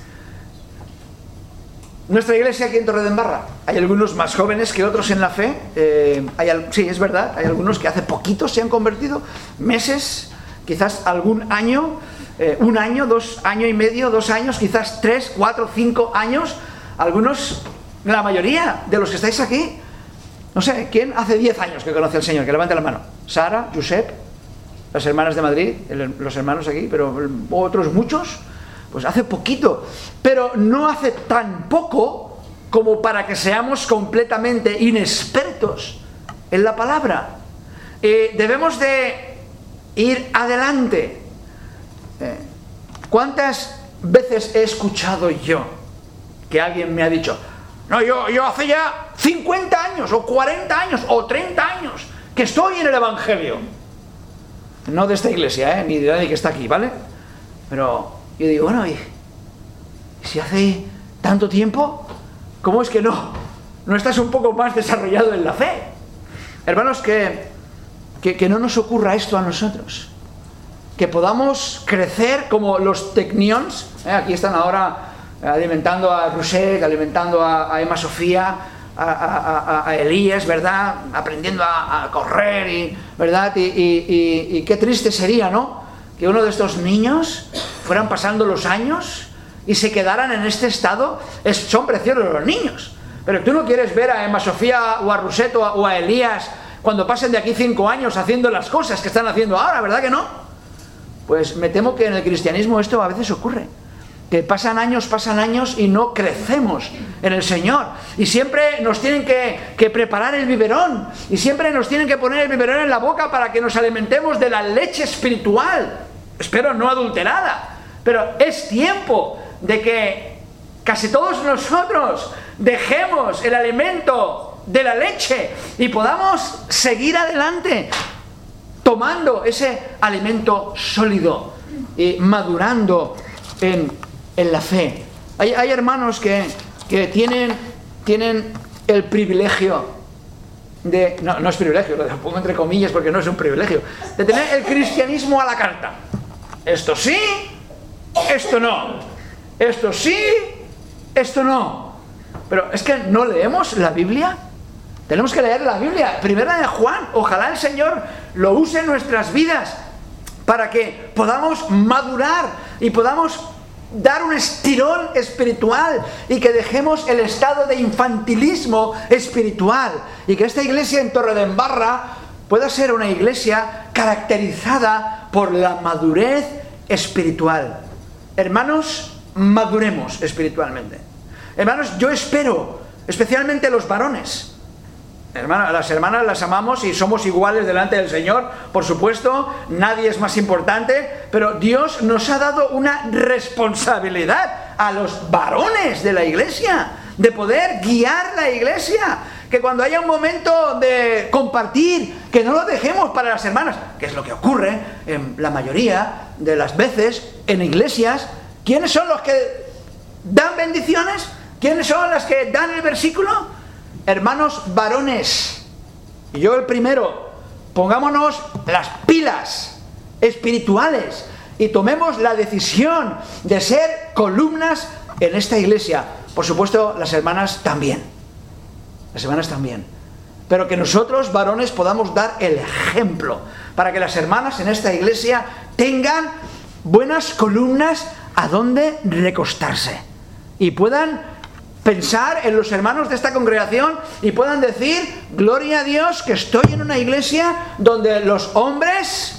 nuestra iglesia aquí en Torredembarra, hay algunos más jóvenes que otros en la fe. Sí, es verdad, hay algunos que hace poquito se han convertido, meses, quizás algún año, 1 año, 2 años y medio, 2 años, quizás 3, 4, 5 años. Algunos, la mayoría de los que estáis aquí, no sé, ¿quién hace 10 años que conoce al Señor? Que levante la mano. Sara, Josep, las hermanas de Madrid, los hermanos aquí, pero otros muchos, pues hace poquito. Pero no hace tan poco como para que seamos completamente inexpertos en la palabra. Debemos de ir adelante. ¿Cuántas veces he escuchado yo que alguien me ha dicho, no, yo hace ya 50 años, o 40 años, o 30 años, que estoy en el Evangelio? No de esta iglesia, ni de nadie que está aquí, ¿vale? Pero yo digo, bueno, ¿y si hace tanto tiempo, cómo es que no estás un poco más desarrollado en la fe? Hermanos, que no nos ocurra esto a nosotros. Que podamos crecer como los tecnions. Aquí están ahora alimentando a Roset, alimentando a Emma Sofía, a Elías, ¿verdad? Aprendiendo a correr, ¿verdad? Y qué triste sería, ¿no? Que uno de estos niños fueran pasando los años y se quedaran en este estado. Son preciosos los niños, pero tú no quieres ver a Emma Sofía o a Roset o a Elías cuando pasen de aquí 5 años haciendo las cosas que están haciendo ahora, ¿verdad que no? Pues me temo que en el cristianismo esto a veces ocurre. Que pasan años y no crecemos en el Señor. Y siempre nos tienen que preparar el biberón. Y siempre nos tienen que poner el biberón en la boca para que nos alimentemos de la leche espiritual. Espero no adulterada. Pero es tiempo de que casi todos nosotros dejemos el alimento de la leche y podamos seguir adelante tomando ese alimento sólido y madurando en la fe. Hay hermanos que tienen el privilegio de... No es privilegio, lo pongo entre comillas porque no es un privilegio. De tener el cristianismo a la carta. Esto sí, esto no. Esto sí, esto no. Pero es que no leemos la Biblia. Tenemos que leer la Biblia. Primera de Juan. Ojalá el Señor lo use en nuestras vidas para que podamos madurar y podamos dar un estirón espiritual y que dejemos el estado de infantilismo espiritual y que esta iglesia en Torredembarra pueda ser una iglesia caracterizada por la madurez espiritual. Hermanos, maduremos espiritualmente. Hermanos, yo espero, especialmente los varones. Hermanas, las hermanas las amamos y somos iguales delante del Señor, por supuesto, nadie es más importante, pero Dios nos ha dado una responsabilidad a los varones de la iglesia, de poder guiar la iglesia, que cuando haya un momento de compartir, que no lo dejemos para las hermanas, que es lo que ocurre en la mayoría de las veces en iglesias. ¿Quiénes son los que dan bendiciones? ¿Quiénes son las que dan el versículo? Hermanos varones, y yo el primero, pongámonos las pilas espirituales y tomemos la decisión de ser columnas en esta iglesia. Por supuesto, las hermanas también. Las hermanas también. Pero que nosotros, varones, podamos dar el ejemplo para que las hermanas en esta iglesia tengan buenas columnas a donde recostarse y puedan pensar en los hermanos de esta congregación y puedan decir: gloria a Dios que estoy en una iglesia donde los hombres,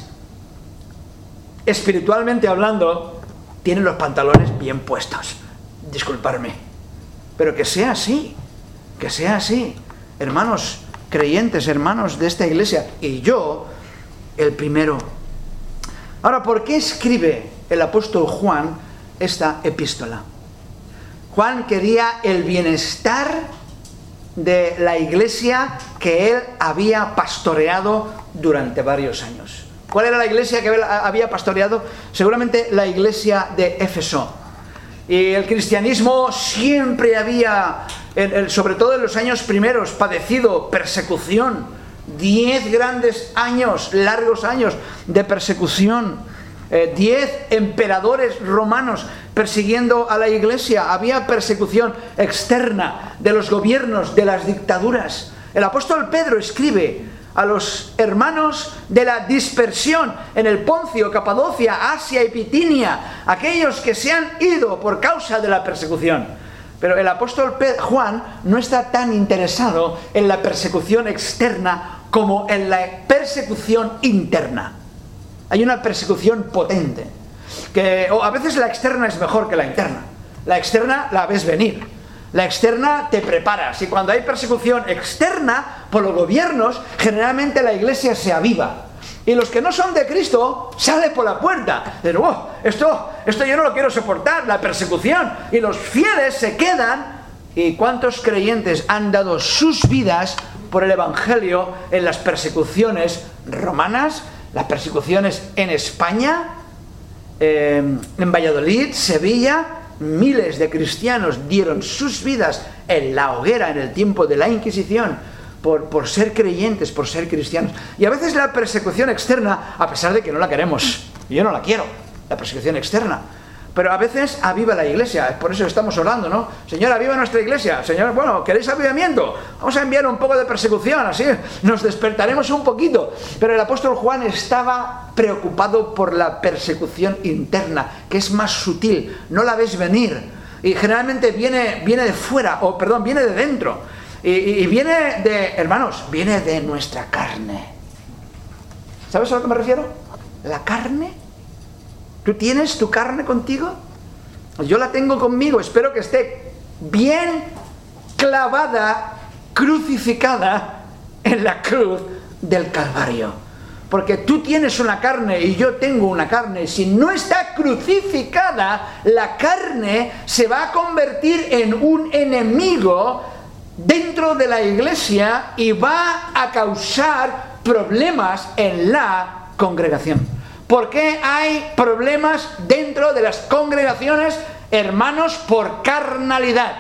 espiritualmente hablando, tienen los pantalones bien puestos. Disculparme, pero que sea así, que sea así. Hermanos creyentes, hermanos de esta iglesia, y yo el primero. Ahora, ¿por qué escribe el apóstol Juan esta epístola? Juan quería el bienestar de la iglesia que él había pastoreado durante varios años. ¿Cuál era la iglesia que él había pastoreado? Seguramente la iglesia de Éfeso. Y el cristianismo siempre había, sobre todo en los años primeros, padecido persecución. 10 grandes años, largos años de persecución. 10 emperadores romanos persiguiendo a la iglesia. Había persecución externa de los gobiernos, de las dictaduras. El apóstol Pedro escribe a los hermanos de la dispersión en el Poncio, Capadocia, Asia y Bitinia, aquellos que se han ido por causa de la persecución. Pero el apóstol Juan no está tan interesado en la persecución externa como en la persecución interna. Hay una persecución potente, que a veces la externa es mejor que la interna. La externa la ves venir, la externa te preparas, y cuando hay persecución externa por los gobiernos, generalmente la iglesia se aviva. Y los que no son de Cristo salen por la puerta. Dicen: oh, esto yo no lo quiero soportar, la persecución. Y los fieles se quedan. ¿Y cuántos creyentes han dado sus vidas por el Evangelio en las persecuciones romanas? Las persecuciones en España, en Valladolid, Sevilla, miles de cristianos dieron sus vidas en la hoguera en el tiempo de la Inquisición por ser creyentes, por ser cristianos. Y a veces la persecución externa, a pesar de que no la queremos, yo no la quiero, la persecución externa, pero a veces aviva la iglesia. Por eso estamos orando, ¿no? Señor, aviva nuestra iglesia. Señor, bueno, ¿queréis avivamiento? Vamos a enviar un poco de persecución, así nos despertaremos un poquito. Pero el apóstol Juan estaba preocupado por la persecución interna, que es más sutil, no la ves venir. Y generalmente viene de fuera, viene de dentro. Y viene de, hermanos, viene de nuestra carne. ¿Sabes a lo que me refiero? La carne. ¿Tú tienes tu carne contigo? Yo la tengo conmigo. Espero que esté bien clavada, crucificada en la cruz del Calvario. Porque tú tienes una carne y yo tengo una carne. Si no está crucificada, la carne se va a convertir en un enemigo dentro de la iglesia y va a causar problemas en la congregación. ¿Por qué hay problemas dentro de las congregaciones hermanos por carnalidad.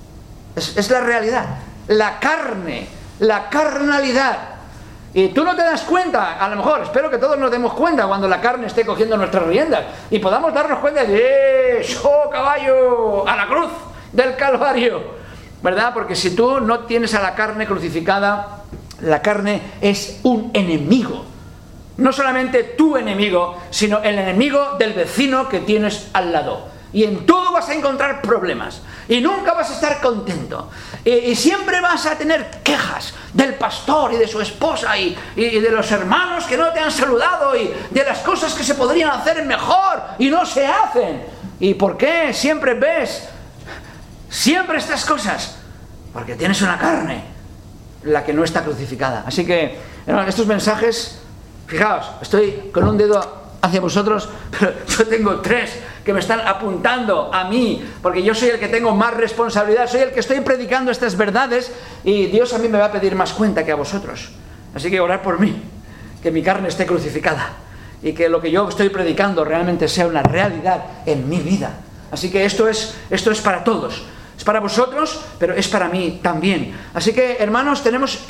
Es la realidad. La carne, la carnalidad. Y tú no te das cuenta, a lo mejor, espero que todos nos demos cuenta cuando la carne esté cogiendo nuestras riendas y podamos darnos cuenta de ¡oh, caballo! ¡A la cruz del Calvario! ¿Verdad? Porque si tú no tienes a la carne crucificada, la carne es un enemigo. No solamente tu enemigo, sino el enemigo del vecino que tienes al lado. Y en todo vas a encontrar problemas. Y nunca vas a estar contento. Y siempre vas a tener quejas del pastor y de su esposa y de los hermanos que no te han saludado y de las cosas que se podrían hacer mejor y no se hacen. ¿Y por qué siempre ves siempre estas cosas? Porque tienes una carne, la que no está crucificada. Así que, hermanos, estos mensajes, fijaos, estoy con un dedo hacia vosotros, pero yo tengo 3 que me están apuntando a mí, porque yo soy el que tengo más responsabilidad, soy el que estoy predicando estas verdades y Dios a mí me va a pedir más cuenta que a vosotros. Así que orad por mí, que mi carne esté crucificada y que lo que yo estoy predicando realmente sea una realidad en mi vida. Así que esto es para todos. Es para vosotros, pero es para mí también. Así que, hermanos, tenemos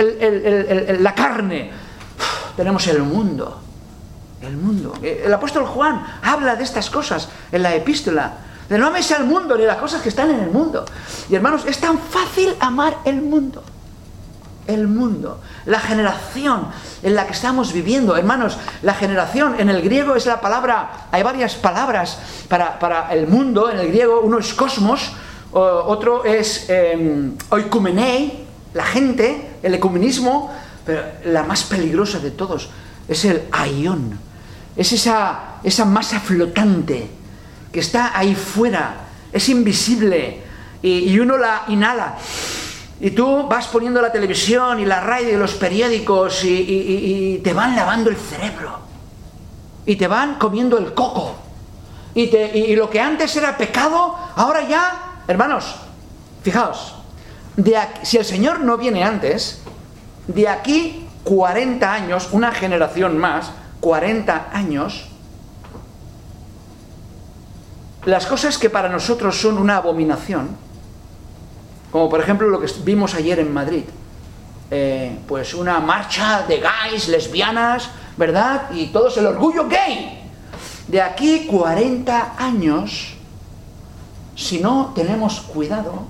la carne, tenemos el mundo. El mundo. El apóstol Juan habla de estas cosas en la epístola. De no améis al mundo ni las cosas que están en el mundo. Y hermanos, es tan fácil amar el mundo. El mundo. La generación en la que estamos viviendo. Hermanos, la generación en el griego es la palabra. Hay varias palabras para el mundo en el griego. Uno es cosmos. Otro es oikumenei, la gente, el ecumenismo. Pero la más peligrosa de todos es el aión. Es esa masa flotante que está ahí fuera, es invisible y uno la inhala. Y tú vas poniendo la televisión y la radio y los periódicos y te van lavando el cerebro y te van comiendo el coco y lo que antes era pecado, ahora ya, hermanos, fijaos, si el Señor no viene antes, de aquí 40 años, una generación más, 40 años, las cosas que para nosotros son una abominación, como por ejemplo lo que vimos ayer en Madrid, pues una marcha de gays, lesbianas, ¿verdad? Y todo es el orgullo gay. De aquí 40 años, si no tenemos cuidado,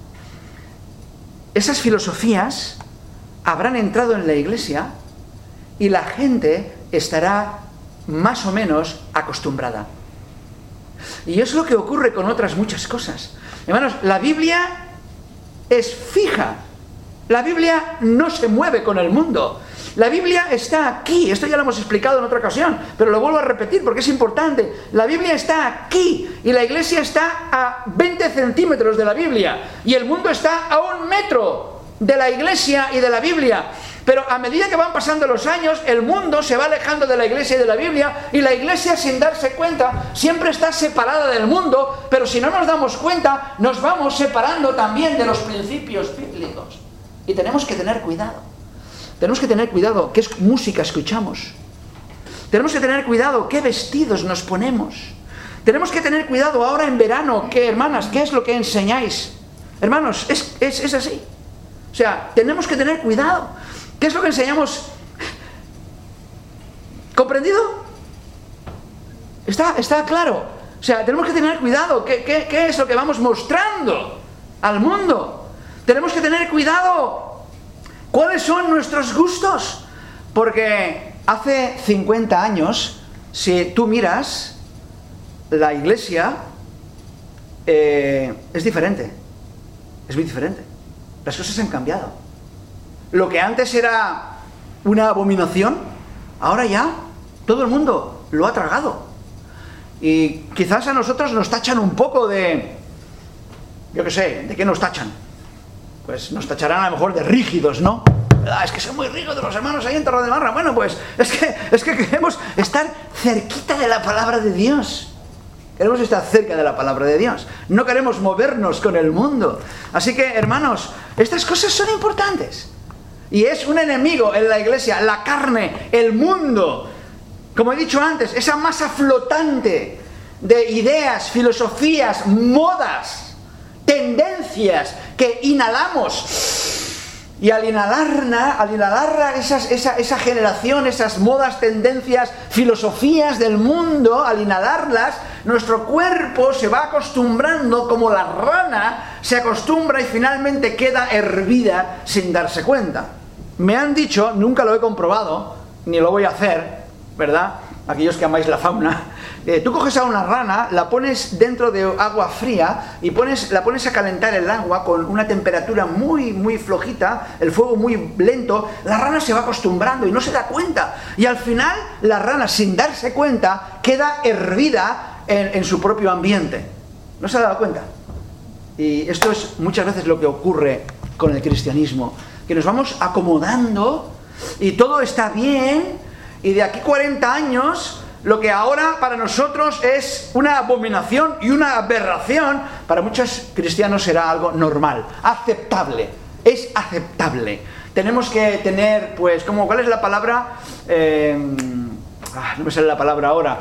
esas filosofías habrán entrado en la iglesia y la gente estará más o menos acostumbrada. Y es lo que ocurre con otras muchas cosas. Hermanos, la Biblia es fija. La Biblia no se mueve con el mundo. La Biblia está aquí. Esto ya lo hemos explicado en otra ocasión, pero lo vuelvo a repetir porque es importante. La Biblia está aquí y la iglesia está a 20 centímetros de la Biblia y el mundo está a 1 metro de la iglesia y de la Biblia. Pero a medida que van pasando los años, el mundo se va alejando de la iglesia y de la Biblia, y la iglesia, sin darse cuenta, siempre está separada del mundo, pero si no nos damos cuenta, nos vamos separando también de los principios bíblicos. Y tenemos que tener cuidado. Tenemos que tener cuidado qué música escuchamos. Tenemos que tener cuidado qué vestidos nos ponemos. Tenemos que tener cuidado ahora en verano, hermanas, qué es lo que enseñáis. Hermanos, es así. O sea, tenemos que tener cuidado. ¿Qué es lo que enseñamos? ¿Comprendido? Está claro. O sea, tenemos que tener cuidado. ¿Qué es lo que vamos mostrando al mundo? Tenemos que tener cuidado. ¿Cuáles son nuestros gustos? Porque hace 50 años, si tú miras, la iglesia es diferente. Es muy diferente. Las cosas han cambiado. Lo que antes era una abominación, ahora ya todo el mundo lo ha tragado. Y quizás a nosotros nos tachan un poco de... Yo qué sé, ¿de qué nos tachan? Pues nos tacharán a lo mejor de rígidos, ¿no? Es que son muy rígidos los hermanos ahí en Torredembarra. Bueno, pues es que queremos estar cerquita de la palabra de Dios. Queremos estar cerca de la palabra de Dios. No queremos movernos con el mundo. Así que, hermanos, estas cosas son importantes. Y es un enemigo en la iglesia, la carne, el mundo. Como he dicho antes, esa masa flotante de ideas, filosofías, modas, tendencias que inhalamos. Y al inhalar esa generación, esas modas, tendencias, filosofías del mundo, al inhalarlas, nuestro cuerpo se va acostumbrando como la rana se acostumbra y finalmente queda hervida sin darse cuenta. Me han dicho, nunca lo he comprobado, ni lo voy a hacer, ¿verdad? Aquellos que amáis la fauna, tú coges a una rana, la pones dentro de agua fría y la pones a calentar el agua con una temperatura muy, muy flojita, el fuego muy lento, la rana se va acostumbrando y no se da cuenta. Y al final, la rana, sin darse cuenta, queda hervida en su propio ambiente. ¿No se ha dado cuenta? Y esto es muchas veces lo que ocurre con el cristianismo, que nos vamos acomodando y todo está bien. Y de aquí 40 años, lo que ahora para nosotros es una abominación y una aberración, para muchos cristianos será algo normal, aceptable, es aceptable. Tenemos que tener, pues, ¿cuál es la palabra? No me sale la palabra ahora.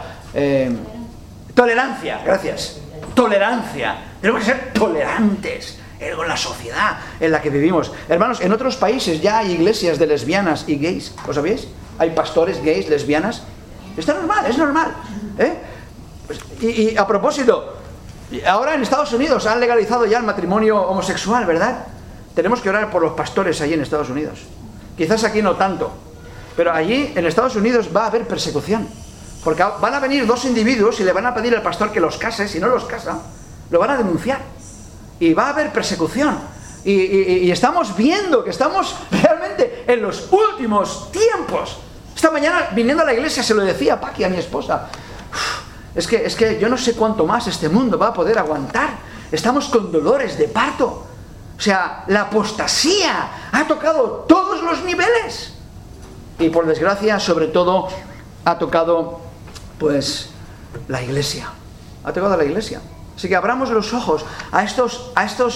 Tolerancia, gracias. Tolerancia. Tenemos que ser tolerantes con la sociedad en la que vivimos. Hermanos, en otros países ya hay iglesias de lesbianas y gays, ¿lo sabéis? Hay pastores gays, lesbianas. Está normal, es normal. Pues, y a propósito, ahora en Estados Unidos han legalizado ya el matrimonio homosexual, ¿verdad? Tenemos que orar por los pastores allí en Estados Unidos. Quizás aquí no tanto, pero allí en Estados Unidos va a haber persecución. Porque van a venir dos individuos y le van a pedir al pastor que los case. Si no los casa, lo van a denunciar. Y va a haber persecución. Y estamos viendo que estamos realmente en los últimos tiempos. Esta mañana, viniendo a la iglesia, se lo decía a Paqui, a mi esposa. Es que yo no sé cuánto más este mundo va a poder aguantar. Estamos con dolores de parto. O sea, la apostasía ha tocado todos los niveles. Y por desgracia, sobre todo, ha tocado, pues, la iglesia. Ha tocado a la iglesia. Así que abramos los ojos a estos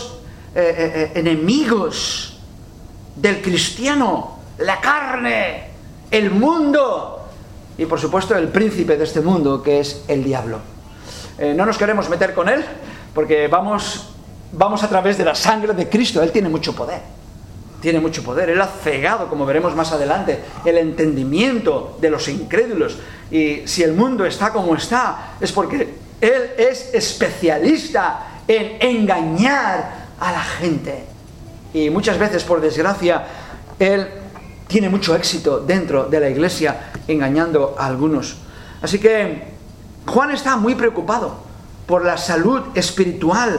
enemigos del cristiano, la carne, el mundo y por supuesto el príncipe de este mundo, que es el diablo. No nos queremos meter con él porque vamos a través de la sangre de Cristo. Él tiene mucho poder. Tiene mucho poder. Él ha cegado, como veremos más adelante, el entendimiento de los incrédulos. Y si el mundo está como está, es porque él es especialista en engañar a la gente. Y muchas veces, por desgracia, él tiene mucho éxito dentro de la iglesia engañando a algunos. Así que Juan está muy preocupado por la salud espiritual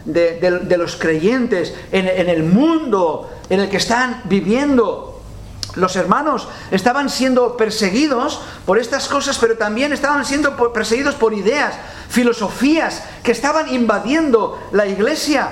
de los creyentes en el mundo en el que están viviendo. Los hermanos estaban siendo perseguidos por estas cosas, pero también estaban siendo perseguidos por ideas, filosofías que estaban invadiendo la iglesia.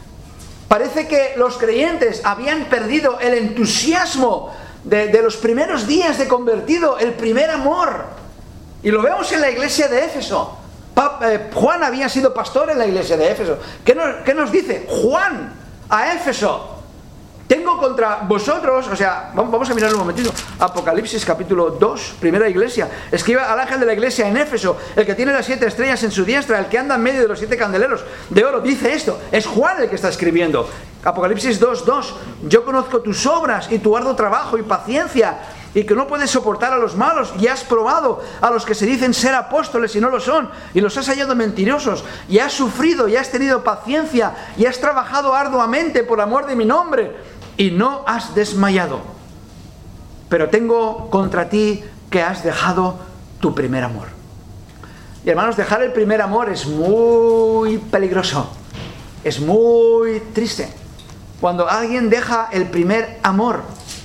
Parece que los creyentes habían perdido el entusiasmo de los primeros días de convertido, el primer amor. Y lo vemos en la iglesia de Éfeso. Juan había sido pastor en la iglesia de Éfeso. ¿Qué nos dice Juan a Éfeso? Tengo contra vosotros, o sea, vamos a mirar un momentito, Apocalipsis capítulo 2, primera iglesia. Escribe al ángel de la iglesia en Éfeso, el que tiene las 7 estrellas en su diestra, el que anda en medio de los 7 candeleros de oro. Dice esto, es Juan el que está escribiendo. Apocalipsis 2:2, yo conozco tus obras y tu arduo trabajo y paciencia, y que no puedes soportar a los malos, y has probado a los que se dicen ser apóstoles y no lo son, y los has hallado mentirosos, y has sufrido y has tenido paciencia, y has trabajado arduamente por amor de mi nombre, y no has desmayado. Pero tengo contra ti que has dejado tu primer amor. Y hermanos, dejar el primer amor es muy peligroso, es muy triste. Cuando alguien deja el primer amor,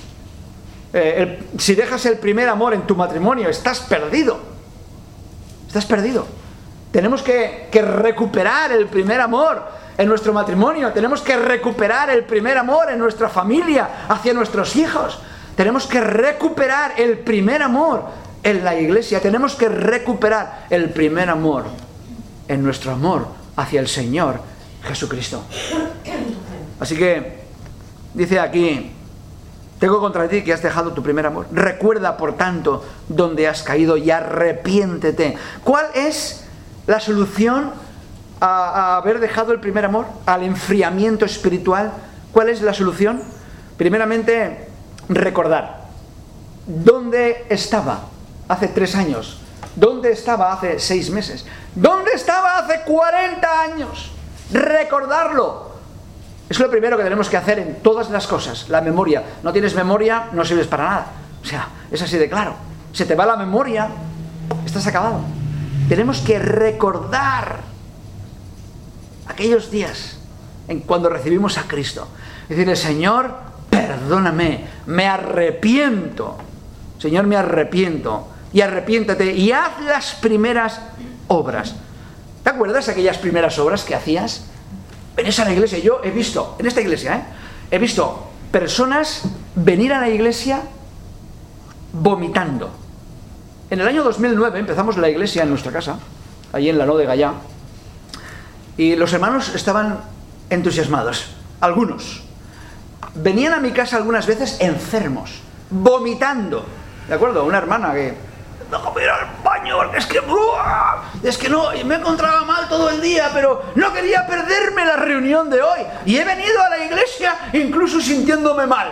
si dejas el primer amor en tu matrimonio, estás perdido. Estás perdido. Tenemos que recuperar el primer amor en nuestro matrimonio. Tenemos que recuperar el primer amor en nuestra familia, hacia nuestros hijos. Tenemos que recuperar el primer amor en la iglesia. Tenemos que recuperar el primer amor en nuestro amor hacia el Señor Jesucristo. Así que dice aquí, tengo contra ti que has dejado tu primer amor. Recuerda, por tanto, donde has caído y arrepiéntete. ¿Cuál es la solución a haber dejado el primer amor, al enfriamiento espiritual? ¿Cuál es la solución? Primeramente, recordar. ¿Dónde estaba hace 3 años? ¿Dónde estaba hace 6 meses? ¿Dónde estaba hace 40 años? Recordarlo. Es lo primero que tenemos que hacer en todas las cosas. La memoria. No tienes memoria, no sirves para nada. O sea, es así de claro. Se te va la memoria, estás acabado. Tenemos que recordar aquellos días en cuando recibimos a Cristo. Decirle: Señor, perdóname, me arrepiento. Señor, me arrepiento. Y arrepiéntate y haz las primeras obras. ¿Te acuerdas de aquellas primeras obras que hacías? Venís a la iglesia. Yo he visto, en esta iglesia, he visto personas venir a la iglesia vomitando. En el año 2009 empezamos la iglesia en nuestra casa, allí en la No de Gallá, y los hermanos estaban entusiasmados. Algunos venían a mi casa algunas veces enfermos, vomitando. ¿De acuerdo? Una hermana que: no voy a ir al baño porque es que no, me encontraba mal todo el día, pero no quería perderme la reunión de hoy. Y he venido a la iglesia incluso sintiéndome mal.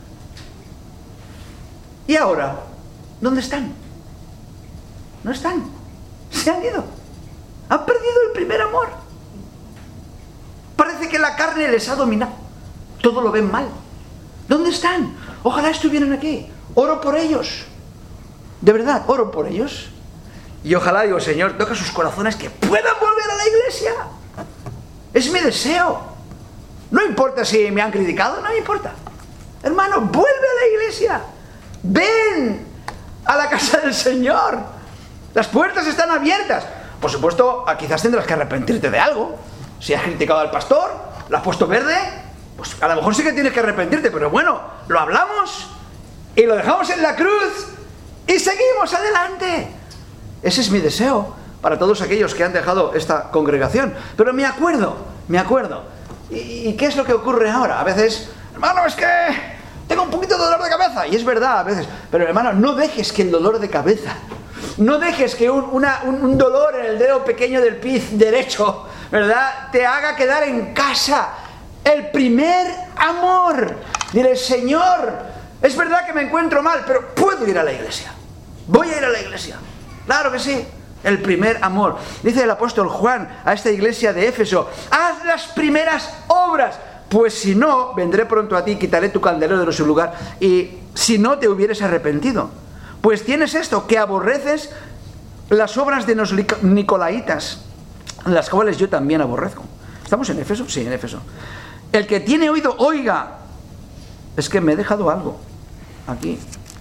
¿Y ahora? ¿Dónde están? No están. Se han ido. Han perdido el primer amor. Parece que la carne les ha dominado. Todo lo ven mal. ¿Dónde están? Ojalá estuvieran aquí. Oro por ellos. De verdad, oro por ellos. Y ojalá, digo: Señor, toca sus corazones que puedan volver a la iglesia. Es mi deseo. No importa si me han criticado, no me importa. Hermano, vuelve a la iglesia. Ven a la casa del Señor. Las puertas están abiertas. Por supuesto, quizás tendrás que arrepentirte de algo. Si has criticado al pastor, lo has puesto verde, pues a lo mejor sí que tienes que arrepentirte. Pero bueno, lo hablamos y lo dejamos en la cruz y seguimos adelante. Ese es mi deseo para todos aquellos que han dejado esta congregación. Pero me acuerdo. ¿Y qué es lo que ocurre ahora? A veces: hermano, es que tengo un poquito de dolor de cabeza. Y es verdad a veces. Pero hermano, no dejes que el dolor de cabeza, no dejes que un dolor en el dedo pequeño del pie derecho, ¿verdad?, te haga quedar en casa. El primer amor. Dile: Señor, es verdad que me encuentro mal, pero puedo ir a la iglesia. Voy a ir a la iglesia. Claro que sí. El primer amor. Dice el apóstol Juan a esta iglesia de Éfeso: haz las primeras obras, pues si no, vendré pronto a ti, quitaré tu candelero de su lugar, y si no te hubieres arrepentido. Pues tienes esto, que aborreces las obras de los nicolaitas, las cuales yo también aborrezco. ¿Estamos en Éfeso? Sí, en Éfeso. El que tiene oído, oiga. Es que me he dejado algo aquí.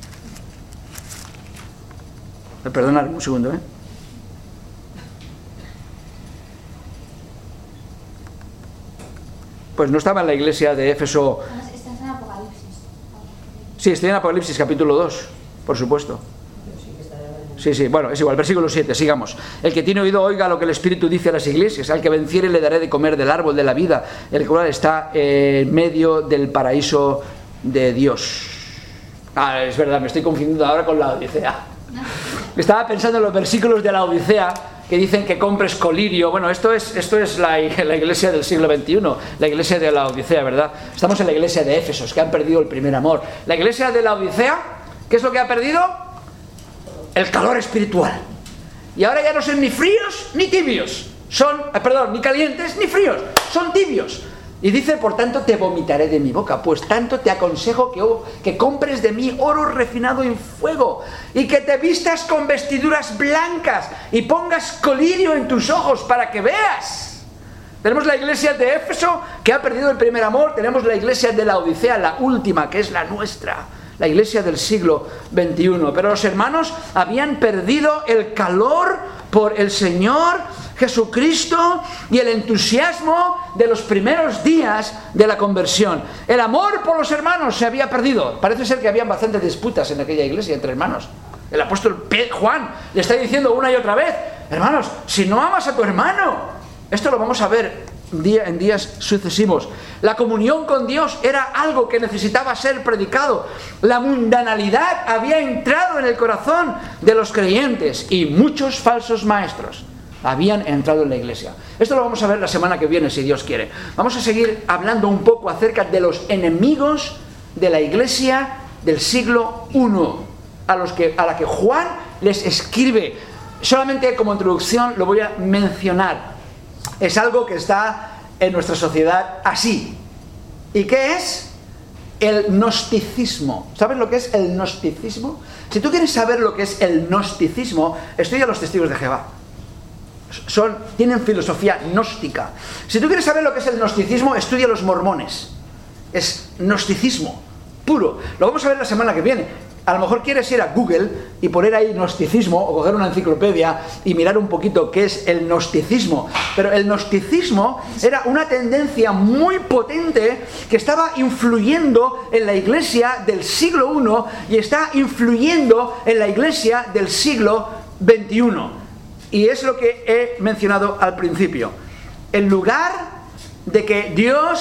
Perdonad un segundo, Pues no estaba en la iglesia de Éfeso. Estás en Apocalipsis. Sí, estoy en Apocalipsis capítulo 2, por supuesto. Sí, bueno, es igual, versículo 7, sigamos. El que tiene oído, oiga lo que el Espíritu dice a las iglesias. Al que venciere le daré de comer del árbol de la vida, el cual está en medio del paraíso de Dios. Es verdad, me estoy confundiendo ahora con la Odisea. Estaba pensando en los versículos de la Odisea que dicen que compres colirio. Bueno, esto es la iglesia del siglo XXI, la iglesia de la Odisea, ¿verdad? Estamos en la iglesia de Éfesos, que han perdido el primer amor. La iglesia de la Odisea, ¿qué es lo que ha perdido? El calor espiritual. Y ahora ya no son ni fríos ni tibios. Ni calientes ni fríos. Son tibios. Y dice: por tanto te vomitaré de mi boca. Pues tanto te aconsejo que compres de mí oro refinado en fuego, y que te vistas con vestiduras blancas, y pongas colirio en tus ojos para que veas. Tenemos la iglesia de Éfeso, que ha perdido el primer amor. Tenemos la iglesia de la Odisea, la última, que es la nuestra, la iglesia del siglo XXI. Pero los hermanos habían perdido el calor por el Señor Jesucristo y el entusiasmo de los primeros días de la conversión. El amor por los hermanos se había perdido. Parece ser que habían bastantes disputas en aquella iglesia entre hermanos. El apóstol Juan le está diciendo una y otra vez: hermanos, si no amas a tu hermano. Esto lo vamos a ver en días sucesivos. La comunión con Dios era algo que necesitaba ser predicado. La mundanalidad había entrado en el corazón de los creyentes, y muchos falsos maestros habían entrado en la iglesia. Esto lo vamos a ver la semana que viene, si Dios quiere. Vamos a seguir hablando un poco acerca de los enemigos de la iglesia del siglo I, a la que Juan les escribe. Solamente como introducción lo voy a mencionar. Es algo que está en nuestra sociedad así. ¿Y qué es? El gnosticismo. ¿Sabes lo que es el gnosticismo? Si tú quieres saber lo que es el gnosticismo, estudia a los testigos de Jehová. Tienen filosofía gnóstica. Si tú quieres saber lo que es el gnosticismo, estudia a los mormones. Es gnosticismo puro. Lo vamos a ver la semana que viene. A lo mejor quieres ir a Google y poner ahí gnosticismo o coger una enciclopedia y mirar un poquito qué es el gnosticismo. Pero el gnosticismo era una tendencia muy potente que estaba influyendo en la iglesia del siglo I y está influyendo en la iglesia del siglo XXI. Y es lo que he mencionado al principio. En lugar de que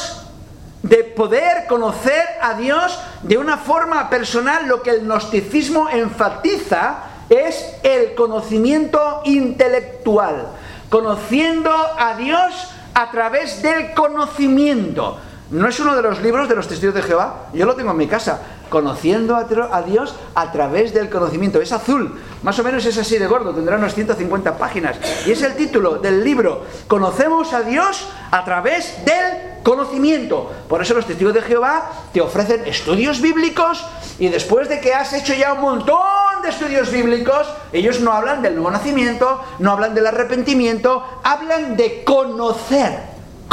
de poder conocer a Dios de una forma personal, lo que el gnosticismo enfatiza es el conocimiento intelectual. Conociendo a Dios a través del conocimiento. ¿No es uno de los libros de los testigos de Jehová? Yo lo tengo en mi casa. Conociendo a Dios a través del conocimiento. Es azul, más o menos es así de gordo, tendrá unas 150 páginas. Y es el título del libro. Conocemos a Dios a través del conocimiento. Por eso los testigos de Jehová te ofrecen estudios bíblicos y después de que has hecho ya un montón de estudios bíblicos, ellos no hablan del nuevo nacimiento, no hablan del arrepentimiento, hablan de conocer.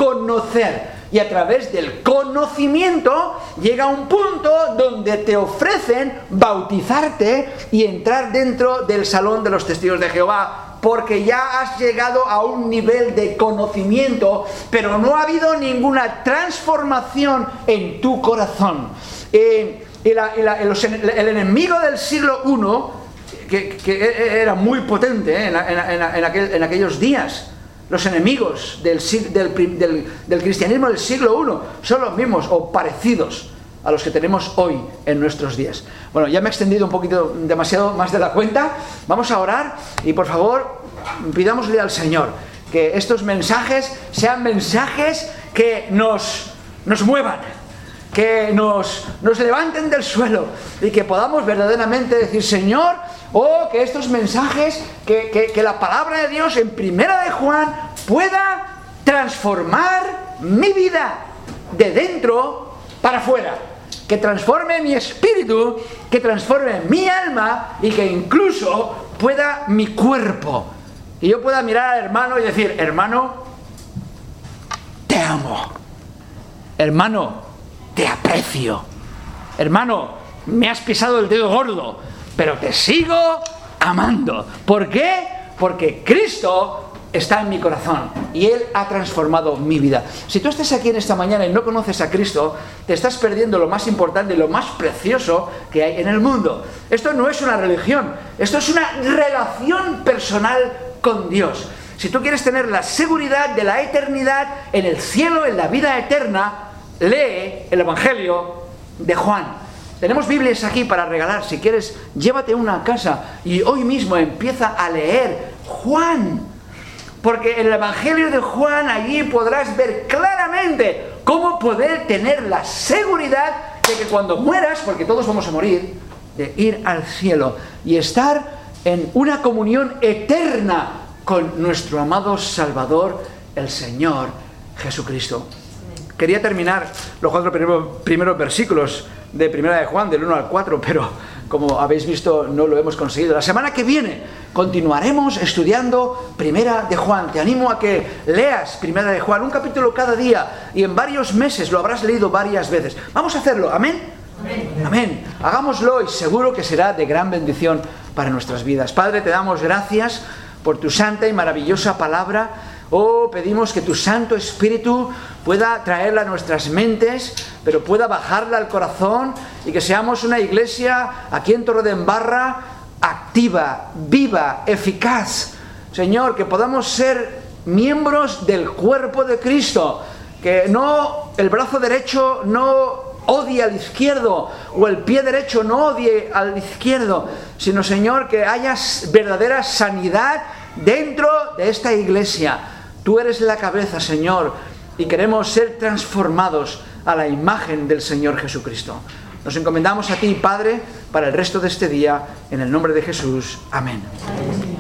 Y a través del conocimiento llega un punto donde te ofrecen bautizarte y entrar dentro del salón de los testigos de Jehová, porque ya has llegado a un nivel de conocimiento, pero no ha habido ninguna transformación en tu corazón. El enemigo del siglo I, que era muy potente en aquellos días, los enemigos del cristianismo del siglo I son los mismos o parecidos a los que tenemos hoy en nuestros días. Bueno, ya me he extendido un poquito, demasiado más de la cuenta. Vamos a orar y por favor pidámosle al Señor que estos mensajes sean mensajes que nos muevan, que nos levanten del suelo y que podamos verdaderamente decir: Señor, que estos mensajes, que la palabra de Dios en Primera de Juan pueda transformar mi vida de dentro para afuera, que transforme mi espíritu, que transforme mi alma y que incluso pueda mi cuerpo, que yo pueda mirar al hermano y decir: hermano, te amo, hermano, te aprecio, hermano, me has pisado el dedo gordo, pero te sigo amando. ¿Por qué? Porque Cristo está en mi corazón y Él ha transformado mi vida. Si tú estás aquí en esta mañana y no conoces a Cristo, te estás perdiendo lo más importante y lo más precioso que hay en el mundo. Esto no es una religión, esto es una relación personal con Dios. Si tú quieres tener la seguridad de la eternidad en el cielo, en la vida eterna, lee el Evangelio de Juan. Tenemos Biblias aquí para regalar. Si quieres, llévate una a casa y hoy mismo empieza a leer Juan. Porque en el Evangelio de Juan allí podrás ver claramente cómo poder tener la seguridad de que cuando mueras, porque todos vamos a morir, de ir al cielo y estar en una comunión eterna con nuestro amado Salvador, el Señor Jesucristo. Quería terminar los 4 primeros versículos de Primera de Juan, del 1 al 4, pero como habéis visto no lo hemos conseguido. La semana que viene continuaremos estudiando Primera de Juan. Te animo a que leas Primera de Juan, un capítulo cada día, y en varios meses lo habrás leído varias veces. Vamos a hacerlo, ¿amén? Amén. Amén. Hagámoslo y seguro que será de gran bendición para nuestras vidas. Padre, te damos gracias por tu santa y maravillosa palabra. Pedimos que tu Santo Espíritu pueda traerla a nuestras mentes, pero pueda bajarla al corazón y que seamos una iglesia aquí en Torredembarra activa, viva, eficaz. Señor, que podamos ser miembros del cuerpo de Cristo, que no el brazo derecho no odie al izquierdo o el pie derecho no odie al izquierdo, sino, Señor, que haya verdadera sanidad dentro de esta iglesia. Tú eres la cabeza, Señor, y queremos ser transformados a la imagen del Señor Jesucristo. Nos encomendamos a ti, Padre, para el resto de este día, en el nombre de Jesús. Amén.